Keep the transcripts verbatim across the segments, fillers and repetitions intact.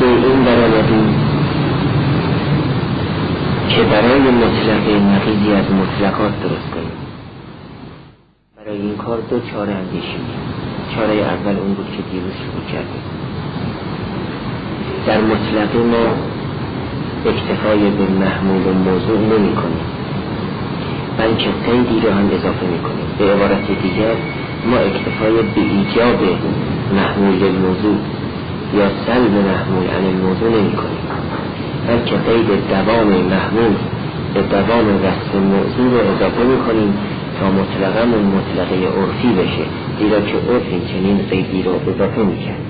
به این درآمدیم که برای مطلق نقیضی از مطلقات درست کنیم. برای این کار دو چاره اندیشیدیم. چاره اول اون بود که دیروز شروع کردیم. در مطلق ما اکتفای به محمول و موضوع نمی کنیم، بلکه قیدی رو هم اضافه می کنیم. به عبارت دیگر ما اکتفای به ایجاب محمول الموضوع یا سلب محمول عن الموضوع نمی کنیم، بلکه قید دوام محمول به دوام وصف موضوع رو اضافه می کنیم تا مطلقا اون مطلقه عرفی بشه، زیرا که عرف این چنین قیدی رو اضافه می کرد.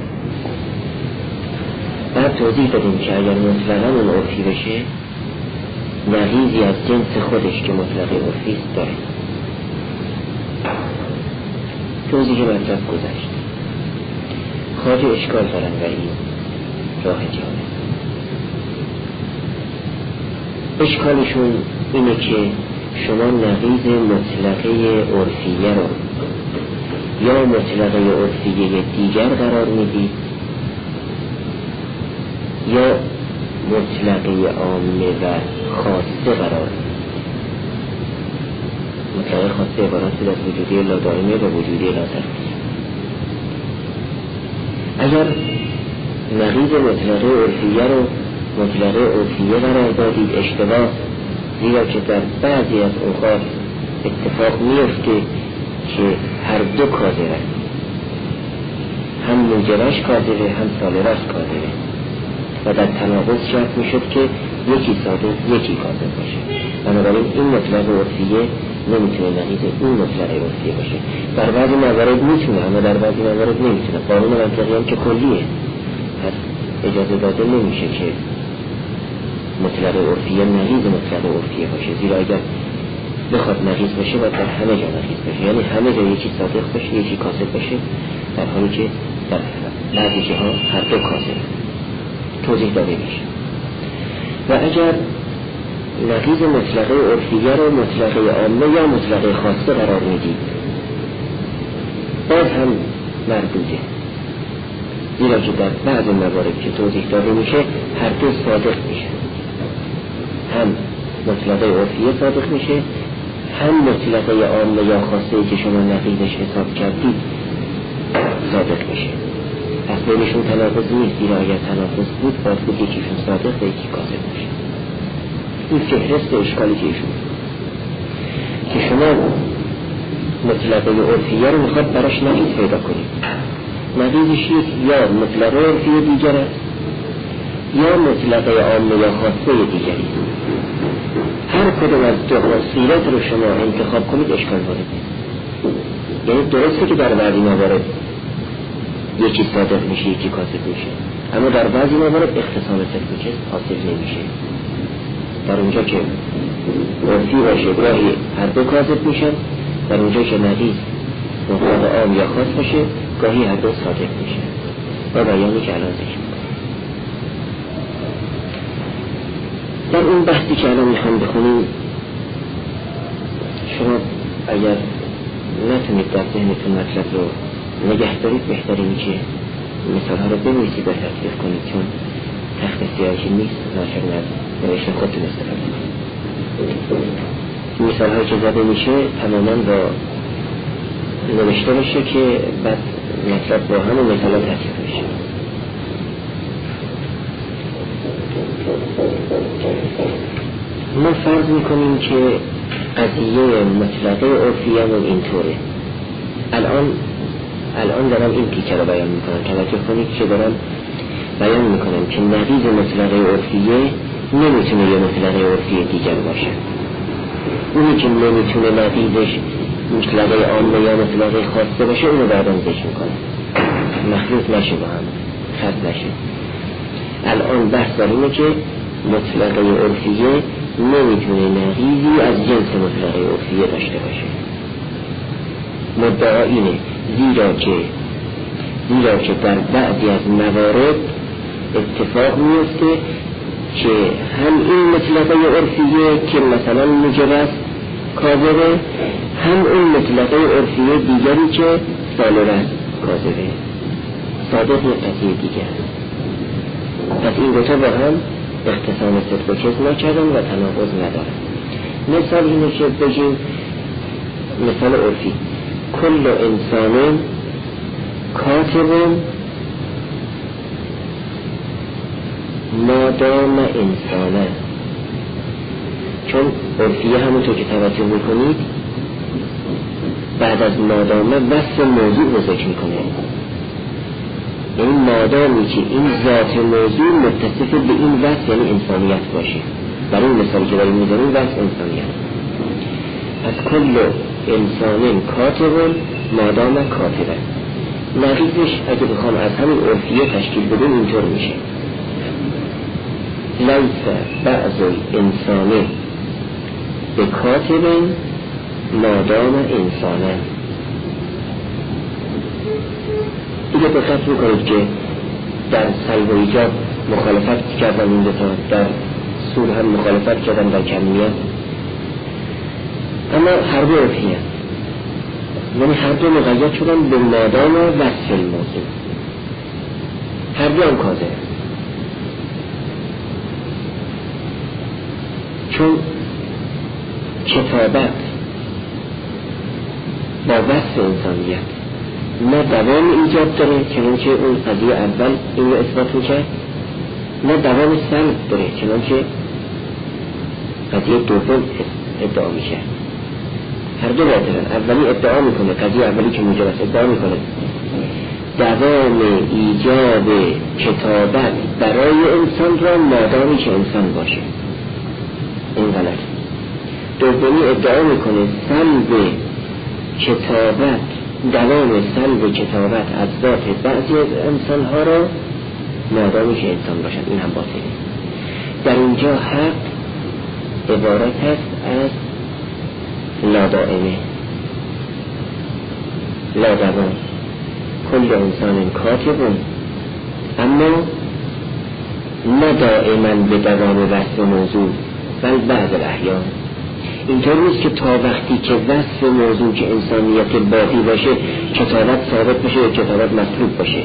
بعد توضیح دادیم که اگر مطلقا اون عرفی بشه نقیضی از جنس خودش که مطلقه عرفی است داره. توضیح مطلب گذشت. خواجه اشکال دارن و این راه جانه. اشکالشون اینه که شما نقیض مطلقه عرفیه رو یا مطلقه عرفیه دیگر قرار میدید یا مطلقه عامه و خاصه قرار میدید. مطلقه خاصه عبارت از وجودی لا دائمه و وجودی لا تقدیر. اگر نقیض مطلقه عرفیه رو مطلقه عرفیه قرار دادید اشتباه، زیرا که در بعضی از اوقات اتفاق میفته که هر دو کاذبه، هم موجبش کاذبه هم سالبش کاذبه و در تناقض شرط میشد که یکی صادق یکی کاذب باشه. بنابراین این مطلق عرفیه نمیتونه نقیض این مطلق عرفیه باشه. در بعضی موارد میتونه اما در بعضی موارد نمیتونه. قانون منطقی هم که کلیه، پس اجازه داده نمیشه که مطلق عرفیه نقیض مطلق عرفیه باشه، زیرا اگر بخواد نقیض باشه باید در همه جا نقیض باشه، یعنی همه جا یکی صادق باشه یکی کاذب باشه، در حالی که در بعضی جاها هر دو کاذب. توضیح داده میشه. و اگر نقیض مطلقه عرفیه رو مطلقه عامه یا مطلقه خاصه قرار میدید باز هم مردوده، زیرا که در بعض موارد که توضیح داده میشه هر دو صادق میشه، هم مطلقه عرفیه صادق میشه هم مطلقه عامه یا خاصه که شما نقیضش حساب کردید صادق میشه. پس بینشون تناقض نیست، زیرا اگر تناقض بود باید بود یکیشون صادق و یکی کاذب باشه. این فهرست اشکالی که ایشون که شما مطلقه عرفیه رو میخواد براش نقیض پیدا کنید. نقیضش یک یا مطلقه عرفیه دیگر است یا مطلقه عامه یا خاصه دیگری. هر کدوم از دو صورت رو شما انتخاب کنید اشکال وارد نیست. یعنی درسته که در بعضی موارد یکی صادق میشه یکی کاذب میشه، اما در بعضی موارد اختصام صدق حاصل نمیشه. در اونجا که عرفی باشه گاهی هر دو کاذب میشن، در اونجا که نقیض مطلق عام یا خاص باشه گاهی هر دو صادق میشه. و بیانی که الان ذکر میکنم. در اون بحثی که الان میخوام بخونیم شما اگر نتونید در ذهنتون مطلب رو نگه دارید بهترین که مثال ها رو بنویسید و تطبیق کنید، چون تخت سیاهی نیست ناشر از نوشتن خودتون استفاده کنید. مثال هایی که زده میشه تماما با نوشته باشه که بعد مطلب با همون مثال ها تطبیق میشه. ما فرض میکنیم که قضیه مطلقه عرفیمون اینطوره. الان الان دارم این تیکه رو بیان میکنم، توجه کنید که دارم بیان میکنم که نقیض مطلقه عرفیه نمیتونه یه مطلقه عرفیه دیگر باشه. اونی که نمیتونه نقیضش مطلقه عامه یا مطلقه خاصه باشه اونو بعداً ذکر میکنم، مخلوط نشه با هم، خط نشه. الان بحث بر اینه که مطلقه عرفیه نمیتونه نقیضی از جنس مطلقه عرفیه داشته باشه. مدعا اینه زیرا که زیرا که در بعضی از موارد اتفاق میفته که هم این مطلقه عرفیه که مثلا موجب است کاذبه، هم اون مطلقه عرفیه دیگری که سالب است کاذبه. صادق قضیه دیگر. پس این دوتا با هم اختصام صدق و کذب نکردن و تناقض ندارن. مثال اینه که بگیم مثال عرفی کل انسان کاتب مادام انسانه، چون عرفیه همونطور که توجه میکنید بعد از مادامه وصف موضوع رو ذکر میکنه، یعنی مادامی که این ذات موضوع متصف به این وصف یعنی انسانیت باشه. برای این مثالی که داریم میزنیم وصف انسانیت. از کل انسان کاتب مادام کاتبه، نقیضش اگه بخوام از همین عرفیه تشکیل بدیم اینطور میشه لیس بعض الانسان به کاتب مادام انسانه. دیگه دقت میکنید که در سلب و ایجاب مخالفت کردن این دوتا، در سور هم مخالفت کردن در کمیت، اما هر دو عرفیه، یعنی هر دو مقید شدن به مادام وصف الموضوع، هر دو هم کاذب، چون کتابت با وصف انسانیت نه دوام ایجاد داره چنانچه اون قضیه اول این رو اثبات میکرد، نه دوام سلب داره چنانچه قضیه دوم ادعا میشه. هر دو باطلن. اولی ادعا میکنه، قضیه اولی که موجب است ادعا میکنه دوام ایجاد کتابت برای انسان را مادامی که انسان باشه، این غلط. دومی ادعا میکنه سلب کتابت، دوام سلب کتابت از ذات بعضی از انسان ها را مادامی که انسان باشد، این هم باطله. در اینجا حق عبارت است از لا دائمه، لا دوام، کل انسان کاتبون، اما نه دائما به دوام وصف موضوع بل بعض الاحیان. اینطور نیست که تا وقتی که وصف موضوع که انسانیت باقی باشه کتابت ثابت باشه یا کتابت مطلوب باشه،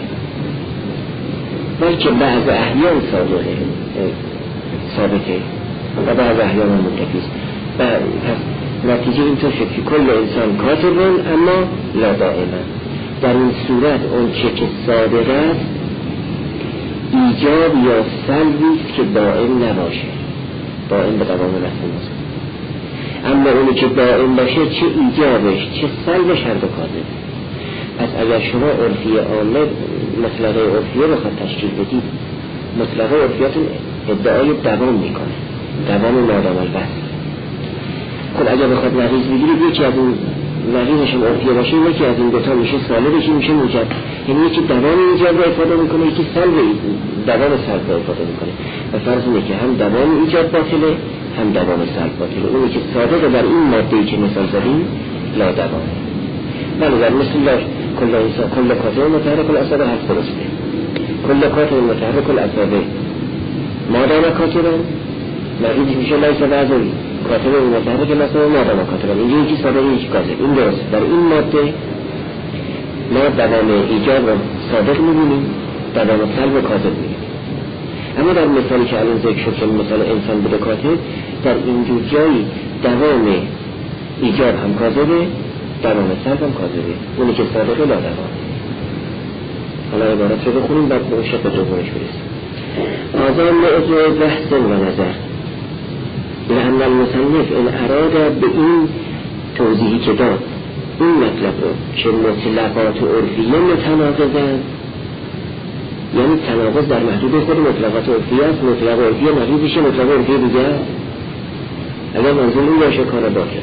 بلکه بعض احیان ثابته ثابته و بعض احیان هم منتفیست. پس نتیجه اینطور شد که کل انسان کاتبون اما لا دائما. در این صورت اون چه که صادق است ایجاب یا سلبیست که دائم نباشه، دائم به دوام وصف موضوع. اما اونی که دائم باشه چه ایجابش چه سلبش هر دو کاذب. پس اگر شما عرفی عامه مطلقه عرفیه بخواد تشکیل بدید، مطلقه عرفیاتون ادعای دوام میکنه، دوام مادام الوصف. خب اگر بخواد نقیض بگیرید یکی از اون نقیضشون عرفیه باشه، یکی از این دوتا میشه سالبش میشه موجب، یعنی یکی دوام ایجاب رو افاده میکنه یکی سلب دوام سلب رو افاده میکنه. و فرض اینه که هم دوام ایجاب باطله هم دوام سلب باطله. اونی که صادق در این ماده‌ای که مثال زدیم لا دوامه. بله در مثل لا کل انسان کل کاتب متحرک الاعصاب هست درسته، کل کاتب متحرک الاعصاب مادام کاتبن نقیض میشه لیس بعض کاتب متحرک الاعصاب مادام کاتبن. اینجا یکی صادق یکی کاذب، این درست. در این ماده ما دوام ایجاب رو صادق میبینیم، دوام سلب و کاذب میبینیم. اما در مثالی که الان ذکر شد که مثال انسان بوده کاتب، در اینجور جایی دوام ایجاب هم کاذبه دوام سلب هم کاذبه، اونی که صادقه لا دوام. حالا عبارت رو بخونیم بعد به شق دومش برسیم. آزان موضوع بحث و نظر لأن المصنف ان اراد به این توضیحی که داد این مطلب رو که مطلقات عرفیه متناقضن، یعنی تناقض در محدود خود مطلقات عرفیه است، مطلق عرفیه نقیضشه مطلق عرفیه دیگه. اگر منظور این باشه کار باطل،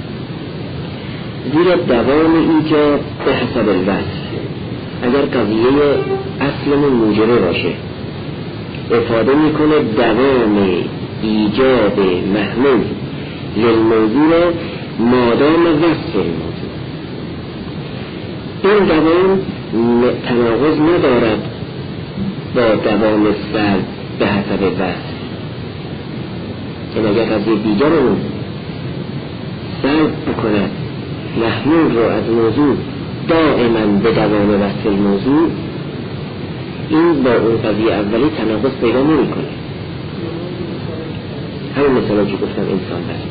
زیرا دوام ایجاب به حسب الوصف اگر قضیه اصل موجبه باشه افاده میکنه دوام ایجاب محمول للموضوع مادام وصف الموضوع. این دوام تناقض ندارد با دوام سلب به حسب وصف. این اگر قضیه دیگر رو سلب بکند محمول رو از موضوع دائما به دوام وصف الموضوع، این با اون قضیه اولی تناقض پیدا نمی‌کنه. همین مثلا که گفتم انسان بس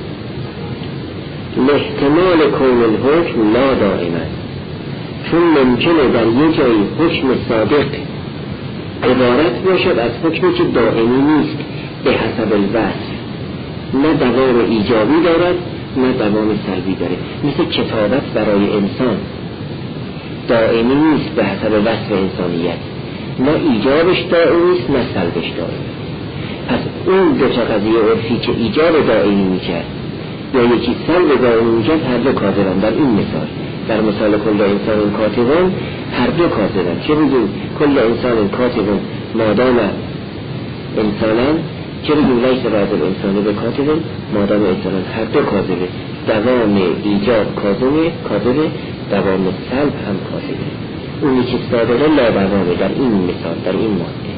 احتمال کون الحکم لا دائما، چون ممکنه در یه جایی حکم صادق عبارت باشد از حکمی که دائمی نیست به حسب الوصف، نه دوام ایجابی دارد نه دوام سلبی داره. مثل کتابت برای انسان دائمی نیست به حسب وصف انسانیت، نه ایجابش دائمی است نه سلبش دائمی. پس اون دو تا قضیه عرفی که ایجاب دائمی میکرد یا یکی سلب دائمی میکرد هر دو کاذبن. در این مثال، در مثال کل انسان کاتبان، هر دو کاذبن. چه بگیم کل انسان کاتبان مادام انسانا، چه بگیم لیس بعد الانسان به کاتبان مادام انسانا، هر دو کاذبه. دوام ایجاب کاذبه کاذبه دوام سلب هم کاذبه. اونی که صادقه لا دوامه در این مثال، در این ماده.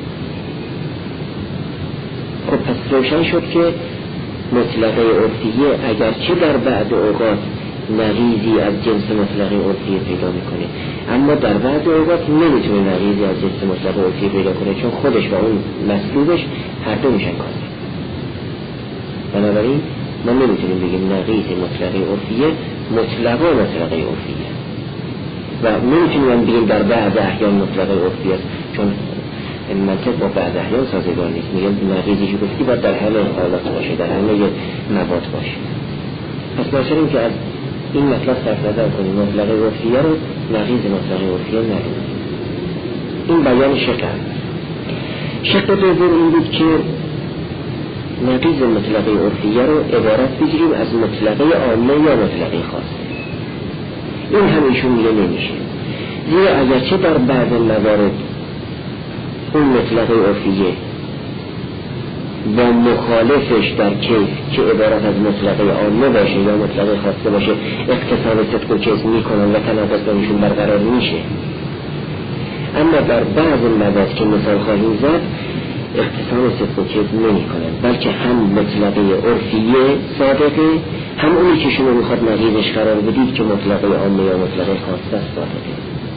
خب پس روشن شد که مطلقه عرفیه اگرچه در بعض اوقات نقیضی از جنس مطلقه عرفیه پیدا میکنه، اما در بعض اوقات نمیتونه نقیضی از جنس مطلقه عرفیه پیدا کنه، چون خودش و اون مسلوبش هر دو میشن کاذب. بنابراین ما نمیتونیم بگیم نقیض مطلقه عرفیه مطلقه مطلقه عرفیه و نمیتونیم بگیم در بعض احیان مطلقه عرفیه است، چون این منطق با بعض احیان سازگار نیست. میگم نقیضی که گفتی باید در همه حالات باشه، در همه مواد باشه. پس باشیم که از این مطلب صرف نظر کنیم، مطلقه عرفیه رو نقیض مطلقه عرفیه ندونیم. این بیان شق اول. شق دوم این بود که نقیض مطلقه عرفیه رو عبارت بگیریم از مطلقه عامه یا مطلقه خاصه. این هم ایشون میگه نمیشه، زیرا اگرچه در بعض موارد اون مطلقه عرفیه با مخالفش در کیف که عبارت از مطلقه عامه باشه یا مطلقه خاصه باشه اقتصاد صدق و کیف میکنن و تناقض بینشون برقرار میشه، اما در بعض موارد که مثال خواهیم زد اقتصاد صدق و کیف نمیکنن، بلکه هم مطلقه عرفیه صادقه، هم اونی که شما میخواد نقیضش قرار بدید که مطلقه عامه یا مطلقه خاصه صادقه.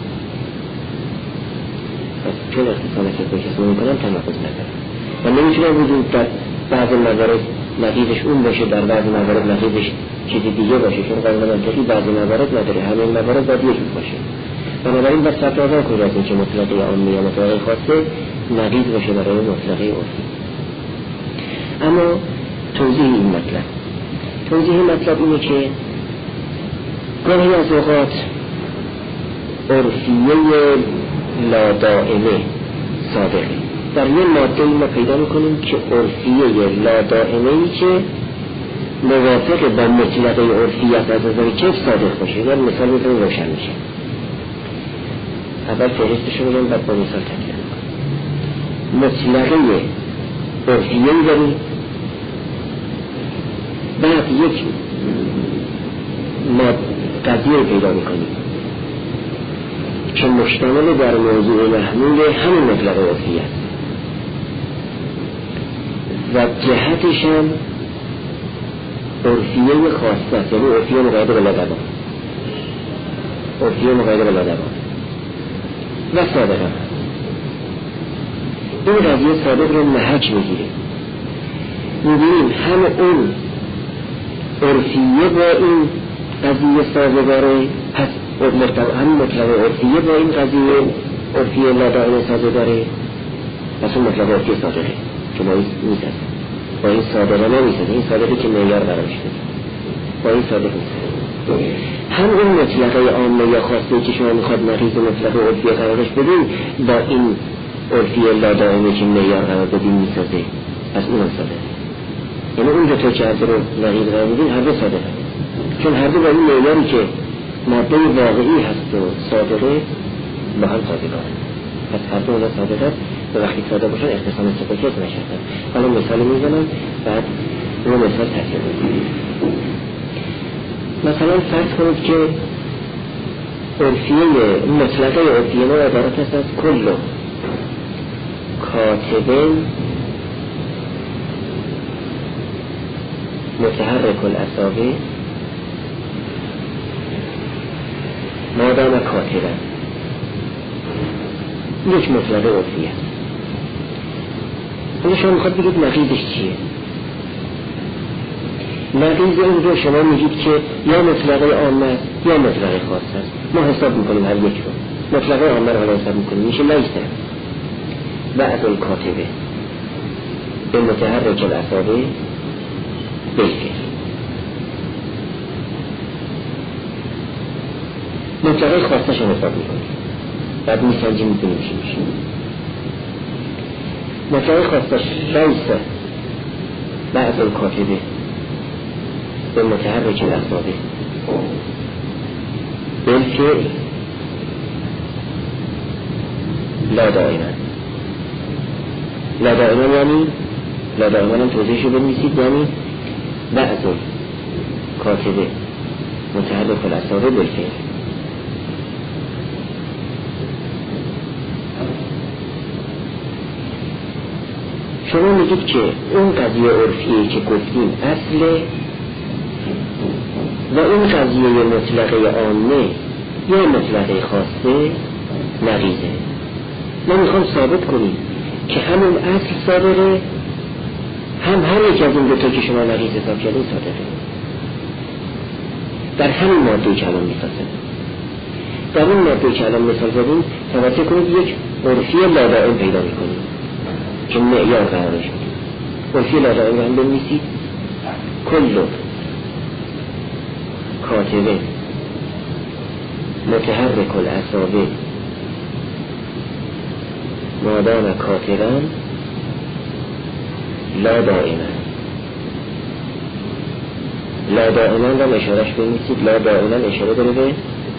چون اختصال صدق و کیف نمیکنن تناقض ندارن و نمیتونه وجود در بعض موارد نقیضش اون باشه، در بعض موارد نقیضش چیزی دیگه باشه، چون قانون منطقی بعض موارد نداره، همه موارد باید یکی باشه. بنابراین بس فتاوا کنید از اینکه مطلقه عامه یا مطلقه خاصه نقیض باشه برای مطلقه عرفی. اما توضیح این مطلب توضیح مطلب اینه که گاهی از اوقات عرفیه لا دائمه صادقه. در یه ماده ما پیدا میکنیم که عرفیه لا دائمه‌ای که موافق با مطلقه عرفیت از نظر کیف صادق باشه. یا مثال میتونیم روشن میشه. اول فهرستشو میگم بعد با مثال تکرار میکنم. مطلقه عرفیه‌ای داریم، بعد یک قضیه پیدا میکنیم که مشتمل بر موضوع محمول همین مطلقه عرفیه و جهتش هم عرفیه خاصه است، یعنی عرفیه مقایده به لادوام، عرفیه مقایده به لادوام و صادقه. این قضیه صادق رو محک میگیره، میبینیم هم اون عرفیه با این قضیه سازگاره، پس هم مطلقه عرفیه با این قضیه عرفیه لادوام سازگاره، پس اون مطلقه عرفیه صادقه که با این میسازه، با این صادقه نمیسازه، این صادقه که معیار قرار شده با این صادقه میسازه. هم اون مطلقه عامه یا خاصه که شما میخواد نقیض مطلقه عرفیه قرارش بدین با این عرفیه لادائمه که معیار قرار بدین میسازه، پس اون هم صادقه. یعنی اون دو تا که هر دو رو نقیض قرار بدین هر دو صادقه، چون هر دو با این معیاری که ماده واقعی هست و صادقه با هم صادقه، پس هر دو اونا صادقه و وقتی صادق باشن اختصام سپاکیت نشدن. حالا مثال میزنم بعد رو مثال تحصیل کنیم. مثلا فرض کنید که عرفیه مطلقه عرفیه ما عبارت است از کل کاتبین متحرک الاصابع مادام کاتبن. یک مطلقه عرفی است. حالا شما میخواد بگید نقیضش چیه؟ نقیض این رو شما میگید که یا مطلقه عامه است یا مطلقه خاص است. ما حساب میکنیم هر یک رو. مطلقه عامه رو حالا حساب میکنیم میشه لیسه بعض الکاتبه به متحرک الاصابع بالفعل. مطلقه خاصش رو حساب میکنیم بعد میسنجیم میکنیم چی میشه. مطلقه خاصش لیسه بعض الکاتبه به متحرک الاصابع بالفعل لا دائما. لا دائما یعنی لا دائما هم توضیحشو بنویسید، یعنی بعض کاتبه متحرک الاصابع بالفعل. شما میگید که اون قضیه عرفیه که گفتیم اصله و اون قضیه مطلقه عامه یا مطلقه خاصه نقیضه. ما میخوام ثابت کنیم که همون اصل صادره، هم هر یک از این دو تا که شما نقیض حساب کردین صادره. در همین ماده که الان میسازه، در این ماده که الان مثال زدیم توجه کنید یک عرفی لادائم پیدا میکنیم که معیار قرارش میدیم. عرفی لادائم رو هم بنویسید. کل کاتبه متحرک الاصابع مادام کاتبان لا دائما. لا دائما رو اشارش بنویسید. لا دائما اشاره داره به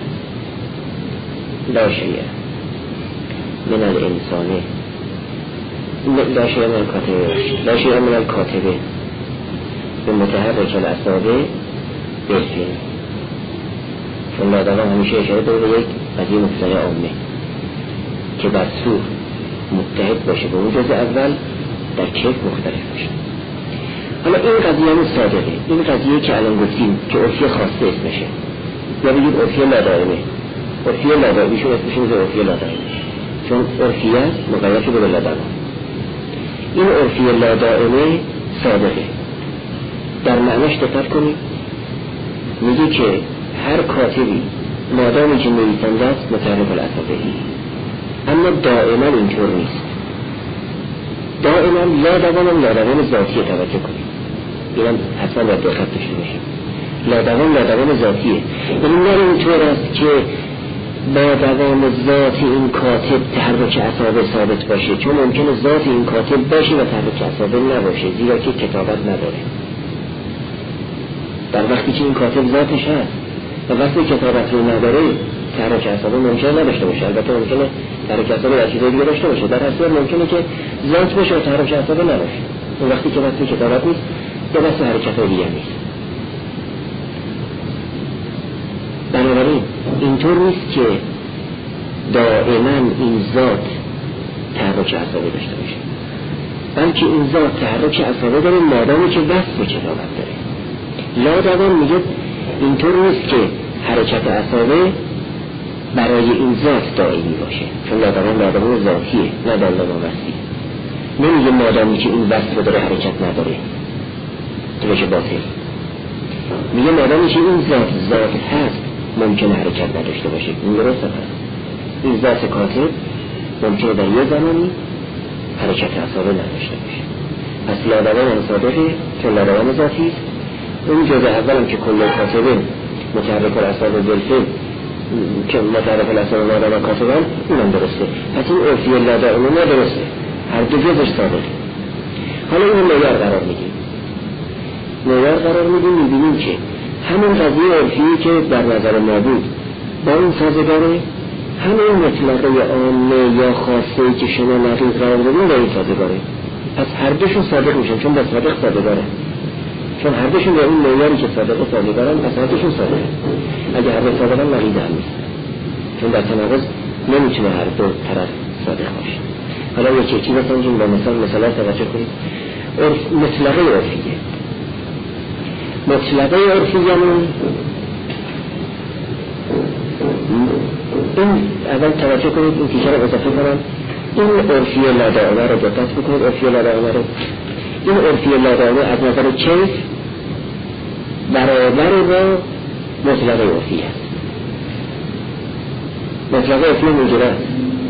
لا شیء من الانسانه، لا شیء من الکاتبه، لا شیء من الکاتبه به متحرک الاصابع بالفعل. چون لا دائما همیشه اشاره داره به یک قضیه مطلقه عامه که بر سو متحد باشه به اون جزء اول، در کیف مختلف باشه. حالا این قضیه همون صادقه. این قضیه که الان گفتیم که عرفی خاصه اسمشه، یا بگید عرفی لادائمه. عرفی لادائمه شون اسمشه میشه عرفی لادائمه، چون عرفیت مقید شده به لادائمه. این عرفی لادائمه صادقه. در معنیش دقت کنید، میگه که هر کاتبی مادامی که نویسنده است متحرک الاصابعی، اما دائما اینطور نیست. دائما لا دوام لا دوام ذاتیه. توجه کنید، اینم حتما باید دقت داشته باشیم. لا دوام لا دوام ذاتیه، یعنی نه اینطور است که با دوام ذات این کاتب تحرک اصابع ثابت باشه، چون ممکنه ذات این کاتب باشه و تحرک اصابع نباشه، زیرا که کتابت نداره. در وقتی که این کاتب ذاتش هست و وقتی کتابت رو نداره تحرک اصابع ممکنه نداشته باشه. البته ممکنه تحرک اصابع در چیزای دیگه داشته باشه، در اصل ممکنه که ذات باشه و تحرک اصابع نباشه. اون وقتی که وقتی کتابت نیست یا وقتی حرکت دیگه نیست. بنابراین اینطور نیست که دائما این ذات تحرک اصابع داشته باشه، بلکه این ذات تحرک اصابع داره مادامی که وصف کتابت داره. لا دوام میگه اینطور نیست که حرکت اصابع برای این ذات دائمی باشه، چون لا دوام لا دوام ذاتیه نه لا دوام وصفی. نمیگه مادامی که این وصف رو داره حرکت نداره تو بشه باطل. میگه مادامی که این ذات ذات هست ممکنه حرکت نداشته باشه. این درسته هست. این ذات کاتب ممکنه در یه زمانی حرکت اصابع نداشته باشه. پس لا دوام صادقه چون لا دوام ذاتی است. اون جزء اولم که کل کاتبه متحرک الاصابع بالفعل که متحرک الاصابع مادام کاتبان، اونم درسته. پس این عرفی لا دائمه درسته، هر دو جزش صادقه. حالا این معیار قرار میدیم. معیار قرار میدیم میبینیم که همون قضیه عرفی که در نظر ما بود با این سازگاره، همون مطلقه عامه یا خاصه که شما نقیض قرار دادیم با این سازگاره. پس هر دوشون صادق میشن، چون با صادق سازگاره، چون هر دوشون با این معیاری که صادقه سازگارن، پس هر دوشون صادقه. اگه هر دو صادقن نقیض هم نیست، چون در تناقض نمیتونه هر دو طرف صادق باشه. حالا یکی یکی بسنجیم با مثال مثلا توجه کنید. مطلقه عرفیه مطلقه عرفی یعنی این اول توجه کنید، این تیشه رو اضافه کنم این عرفی لادائمه رو دقت بکنید. عرفی لادائمه رو، این عرفی لادائمه از نظر کیف برابر با مطلقه عرفی هست. مطلقه عرفی موجب است،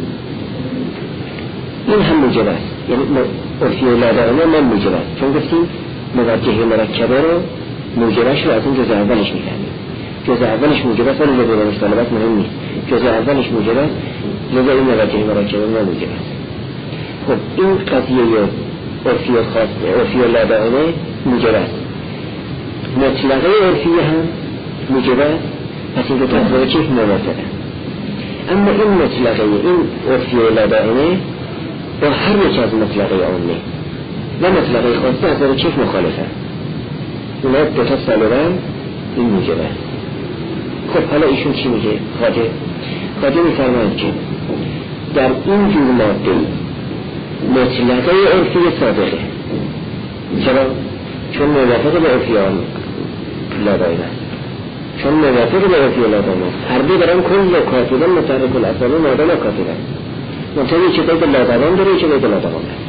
این هم موجب است. یعنی عرفی لادائمه من موجب است، چون گفتیم موجه مرکبه رو موجبش رو از این جزء اولش می‌فهمیم. جزء اولش موجب است ولی جزء مستلبات مهم نیست. جزء اولش موجب است، لذا این موجه مرکبه ما موجب است. خب این قضیه عرفی خاص عرفی لادائمه موجب است، مطلقه عرفی هم موجب است. پس این دو تا از چیز موافقه. اما این مطلقه این عرفی لادائمه با هر یک از مطلقه عامه و مطلقه خاصه از نظر چیز مخالفه. اونا دو تا سالورن این موجب است. خب حالا ایشون چی میگه؟ خاطر خاطر میفرماید که در این جور ماده مطلقه عرفی صادقه. چرا؟ چون موافق به عرفی لادائمه، چون موافق به عرفی لادائمه هر دو دارن کل کاتبان متحرک الاسامی مادام کاتبان منطقه چه باید لادوان داره چه باید لادوان داره.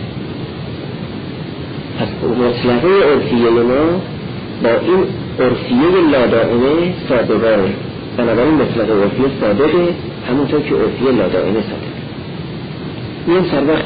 پس مطلقه عرفیه ما با این عرفیه لادائمه صادقاره. بنابراین مطلقه عرفیه صادقه همونطور که عرفیه لادائمه صادقه. این سر وقت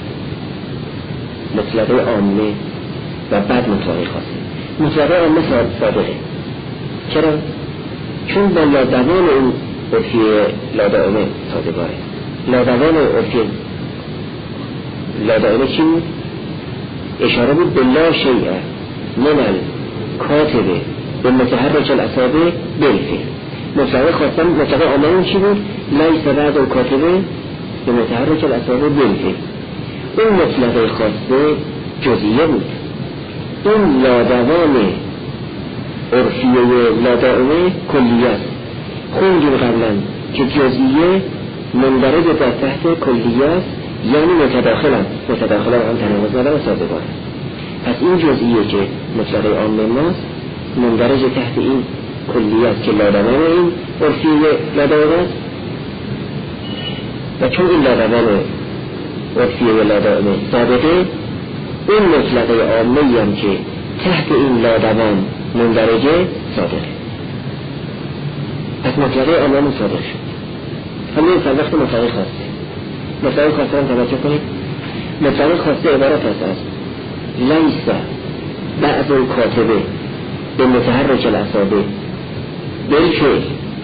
مطلقه عامه و بعد مطلقه خاصه. مطلقه عامه صادقه. چرا؟ چون با لادوان این عرفیه لادائمه صادقاره. لادوان عرفی لادائمه چی بود؟ اشاره بود به لا شیعه من الکاتبه به متحرک الاصابع بالفعل. مطلقه خاصه مطلقه عامه چی بود؟ لیس بعد الکاتبه به متحرک الاصابع بالفعل. اون مطلقه خاصه جزئیه بود. این لادوان عرفیه لادائمه کلیه است. خوندیم قبلا که جزئیه مندرج در تحت کلیه است، یعنی متداخل است. متداخل هم تناقض نداره و سازگار. پس این جزئیه که مطلقه عامه ماست مندرج تحت این کلیه است که لادوان این عرفیه لادائمه است. و چون این لادوان عرفیه لادائمه صادقه، اون مطلقه عامه هم که تحت این لادوان مندرجه صادقه. پس مطلقه عامه صادق شد. همین سر وقت مطلقه خاصه. مطلقه خاصه هم توجه کنید. مطلقه خاصه عبارت است از لیس بعض الکاتبه به متحرک الاصابع بالفعل.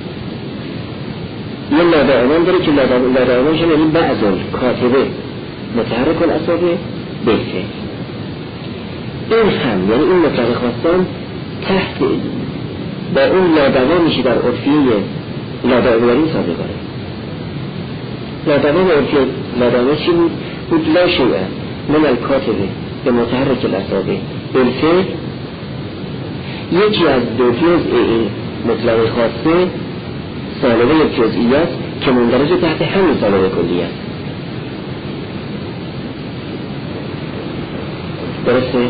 یه لادائمان داره که لادائمانش یعنی بعض الکاتبه متحرک الاصابع بالفعل. این هم یعنی این مطلقه خاصه تحت با اون لادوان میشه در عرفیه لادائمه صادقاره. لادوان عرفیه لادائمه چی بود؟ بود لا شیعه من الکاتبه به متحرک الاصابع بالفعل. یکی از دو جزء این مطلقه خاصه سالبه جزئیات که مندرج تحت همین سالبه کلیه است. درسته؟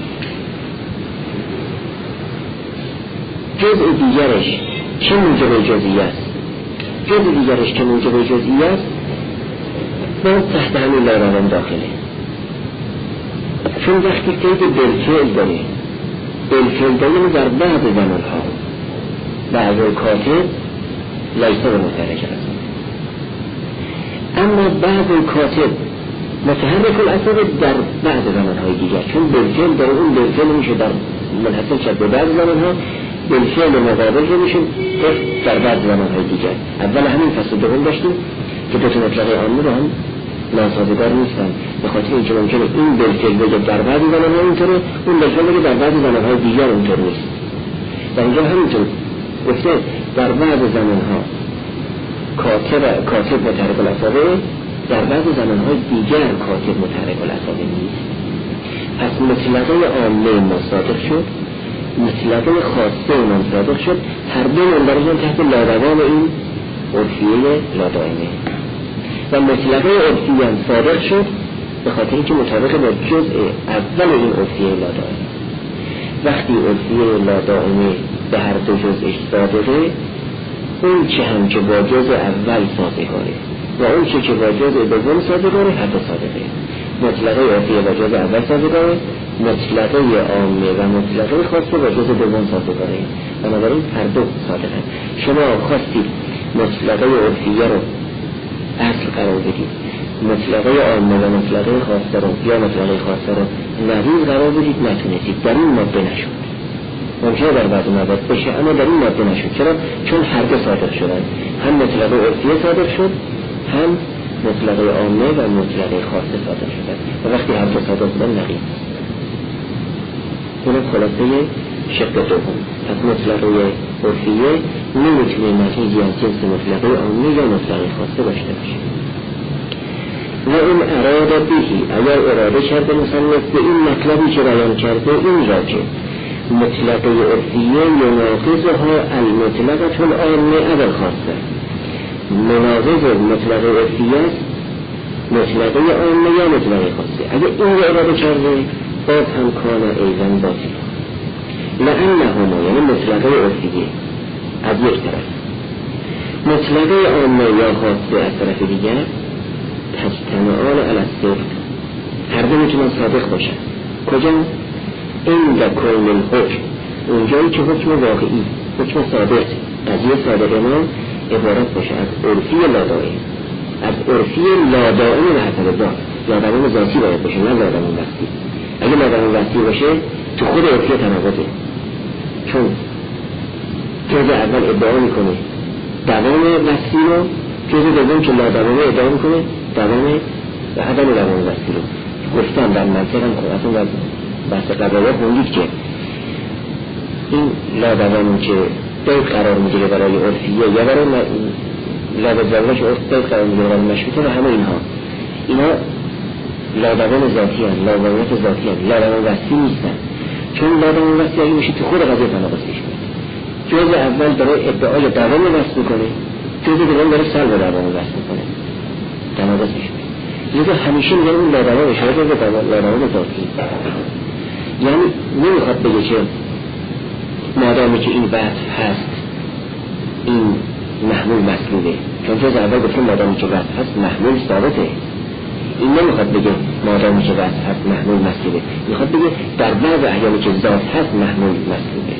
جزء دیگرش چه موجب جزئی است؟ جزء دیگرش که موجب جزئی است باز تحت همین لادوان داخله. چون وقتی قید بالفعل داره، بالفعل داره در بعض زمانها بعض کاتب لیسه به متحرک الاصابع، اما بعض کاتب متحرک الاصابع در بعض زمانهای دیگر. چون بالفعل داره، اون بالفعل میشه در منحصر شد به بعض زمانها، بالفعل مقابل رو میشه در بعض زمانهای دیگر. اول همین فصل دوم داشتیم که دو تا مطلقه عامه رو هم ناسازگار نیستن، به خاطر اینکه ممکنه این بالفعل بگه در بعض زمانها اینطوره، اون بالفعل بگه در بعض زمانهای دیگر اونطور نیست. و اینجا همینطور گفته در بعض زمانها کاتب کاتب متحرک الاصابع، در بعض زمانهای دیگر کاتب متحرک الاصابع نیست. پس مطلقه عامه ما صادق شد، مطلقه خاصه ما صادق شد، هر دو مندرجن تحت لادوان این عرفیه لادائمه. و مطلقه عرفیه هم صادق شد به خاطر اینکه مطابق با جزء اول این عرفیه لادائمه. وقتی عرفیه لادائمه به هر دو جزءش صادقه، اون چه هم که با جزء اول سازگاره و اون چه که با جز دوم صادقانه هر دو صادقه. مطلقه عرفیه با جز اول صادقانه، مطلقه عامه و مطلقه خاصه با جز دوم صادقانه. بنابراین هر دو صادقه. شما خواستید مطلقه عرفیه رو اصل قرار بدید، مطلقه عامه و مطلقه خاصه رو یا مطلقه خاصه رو نظیر قرار بدید، نتونستید. در این ماده نشد. ممکنه در بعض موارد بشه اما در این ماده نشد. چرا؟ چون هر دو صادق شدن. هم مطلقه عرفیه صادق شد، هم مطلقه عامه و مطلقه خاصه صادق شدن و وقتی هر دو صادق بودن نقیض. این خلاصه شق دوم. پس مطلقه عرفیه نمیتونه نقیضی از جنس مطلقه عامه یا مطلقه خاصه داشته باشه. و این اراده بهی، اگر اراده کرده مصنف به این مطلبی که بیان کرده این را که مطلقه عرفیه یناقضها المطلقه العامه اول خاصه، مناقض مطلقه عرفیه است مطلقه عامه یا مطلقه خاصه. اگر این را اراده کرده باز هم کان ایضا باطل، لانهما یعنی مطلقه عرفیه از یک طرف، مطلقه عامه یا خاصه از طرف دیگر تجتمعان علی الصدق، هر دو میتونن صادق باشن. کجا؟ این در کون الحکم، اونجایی که حکم واقعی، حکم صادق، قضیه صادق ما عبارت باشه از عرفی لادائم، از عرفی لادائم به حسب ذات. لادائم ذاتی باید باشه نه لادائم وصفی. اگه لادائم وصفی باشه تو خود عرفی تناقضه، چون جز اول ادعا میکنه دوام وصفی رو، جز دوم که لادائم ادعا میکنه دوام و عدم دوام وصفی رو. گفتم در منطق هم اصلا در بحث قضایی خوندید که این لادوامی که دید قرار میگیره برای عرفیه یا برای لادوامی که دید قرار میگیره برای مشروطه و همه اینها اینا لادوام ذاتی هست، لادوامات ذاتی هست، لادوام وصفی نیستن. چون لادوام وصفی اگه میشه تو خود قضیه تناقض پیش میاد. جز اول داره ادعای دوام وصف میکنه، جز دوم داره سلب دوام وصف میکنه، تناقض پیش میاد. لذا همیشه میگن اون لادوام اشاره به لادوام ذاتی، یعنی نمیخواد بگه که مادامی که این وصف هست این محمول مسلوبه، چون جز اول گفتم مادامی که وصف هست محمول ثابته. این نمیخواد بگه مادامی که وصف هست محمول مسلوبه، میخواد بگه در بعض احیانی که ذات هست محمول مسلوبه.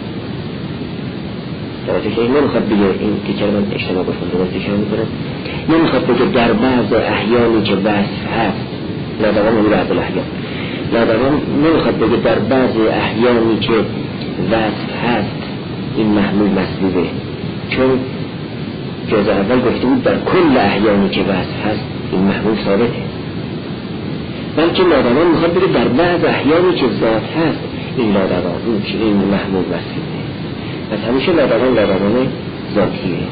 درسته که این نمیخواد بگه، این تیکر من اشتباه گفتم درست اشاره میکنم، نمیخواد بگه در بعض احیانی که وصف هست لادوام امور عبد الاحیان، لادوام نمیخواد بگه در بعض احیانی که وصف هست این محمول مسلوبه، چون جز اول گفته بود در کل احیانی که وصف هست این محمول ثابته. بلکه لادوام میخواد بگه در بعض احیانی که ذات هست این لادوام این محمول مسلوبه. پس همیشه لادوام لادوام ذاتیه.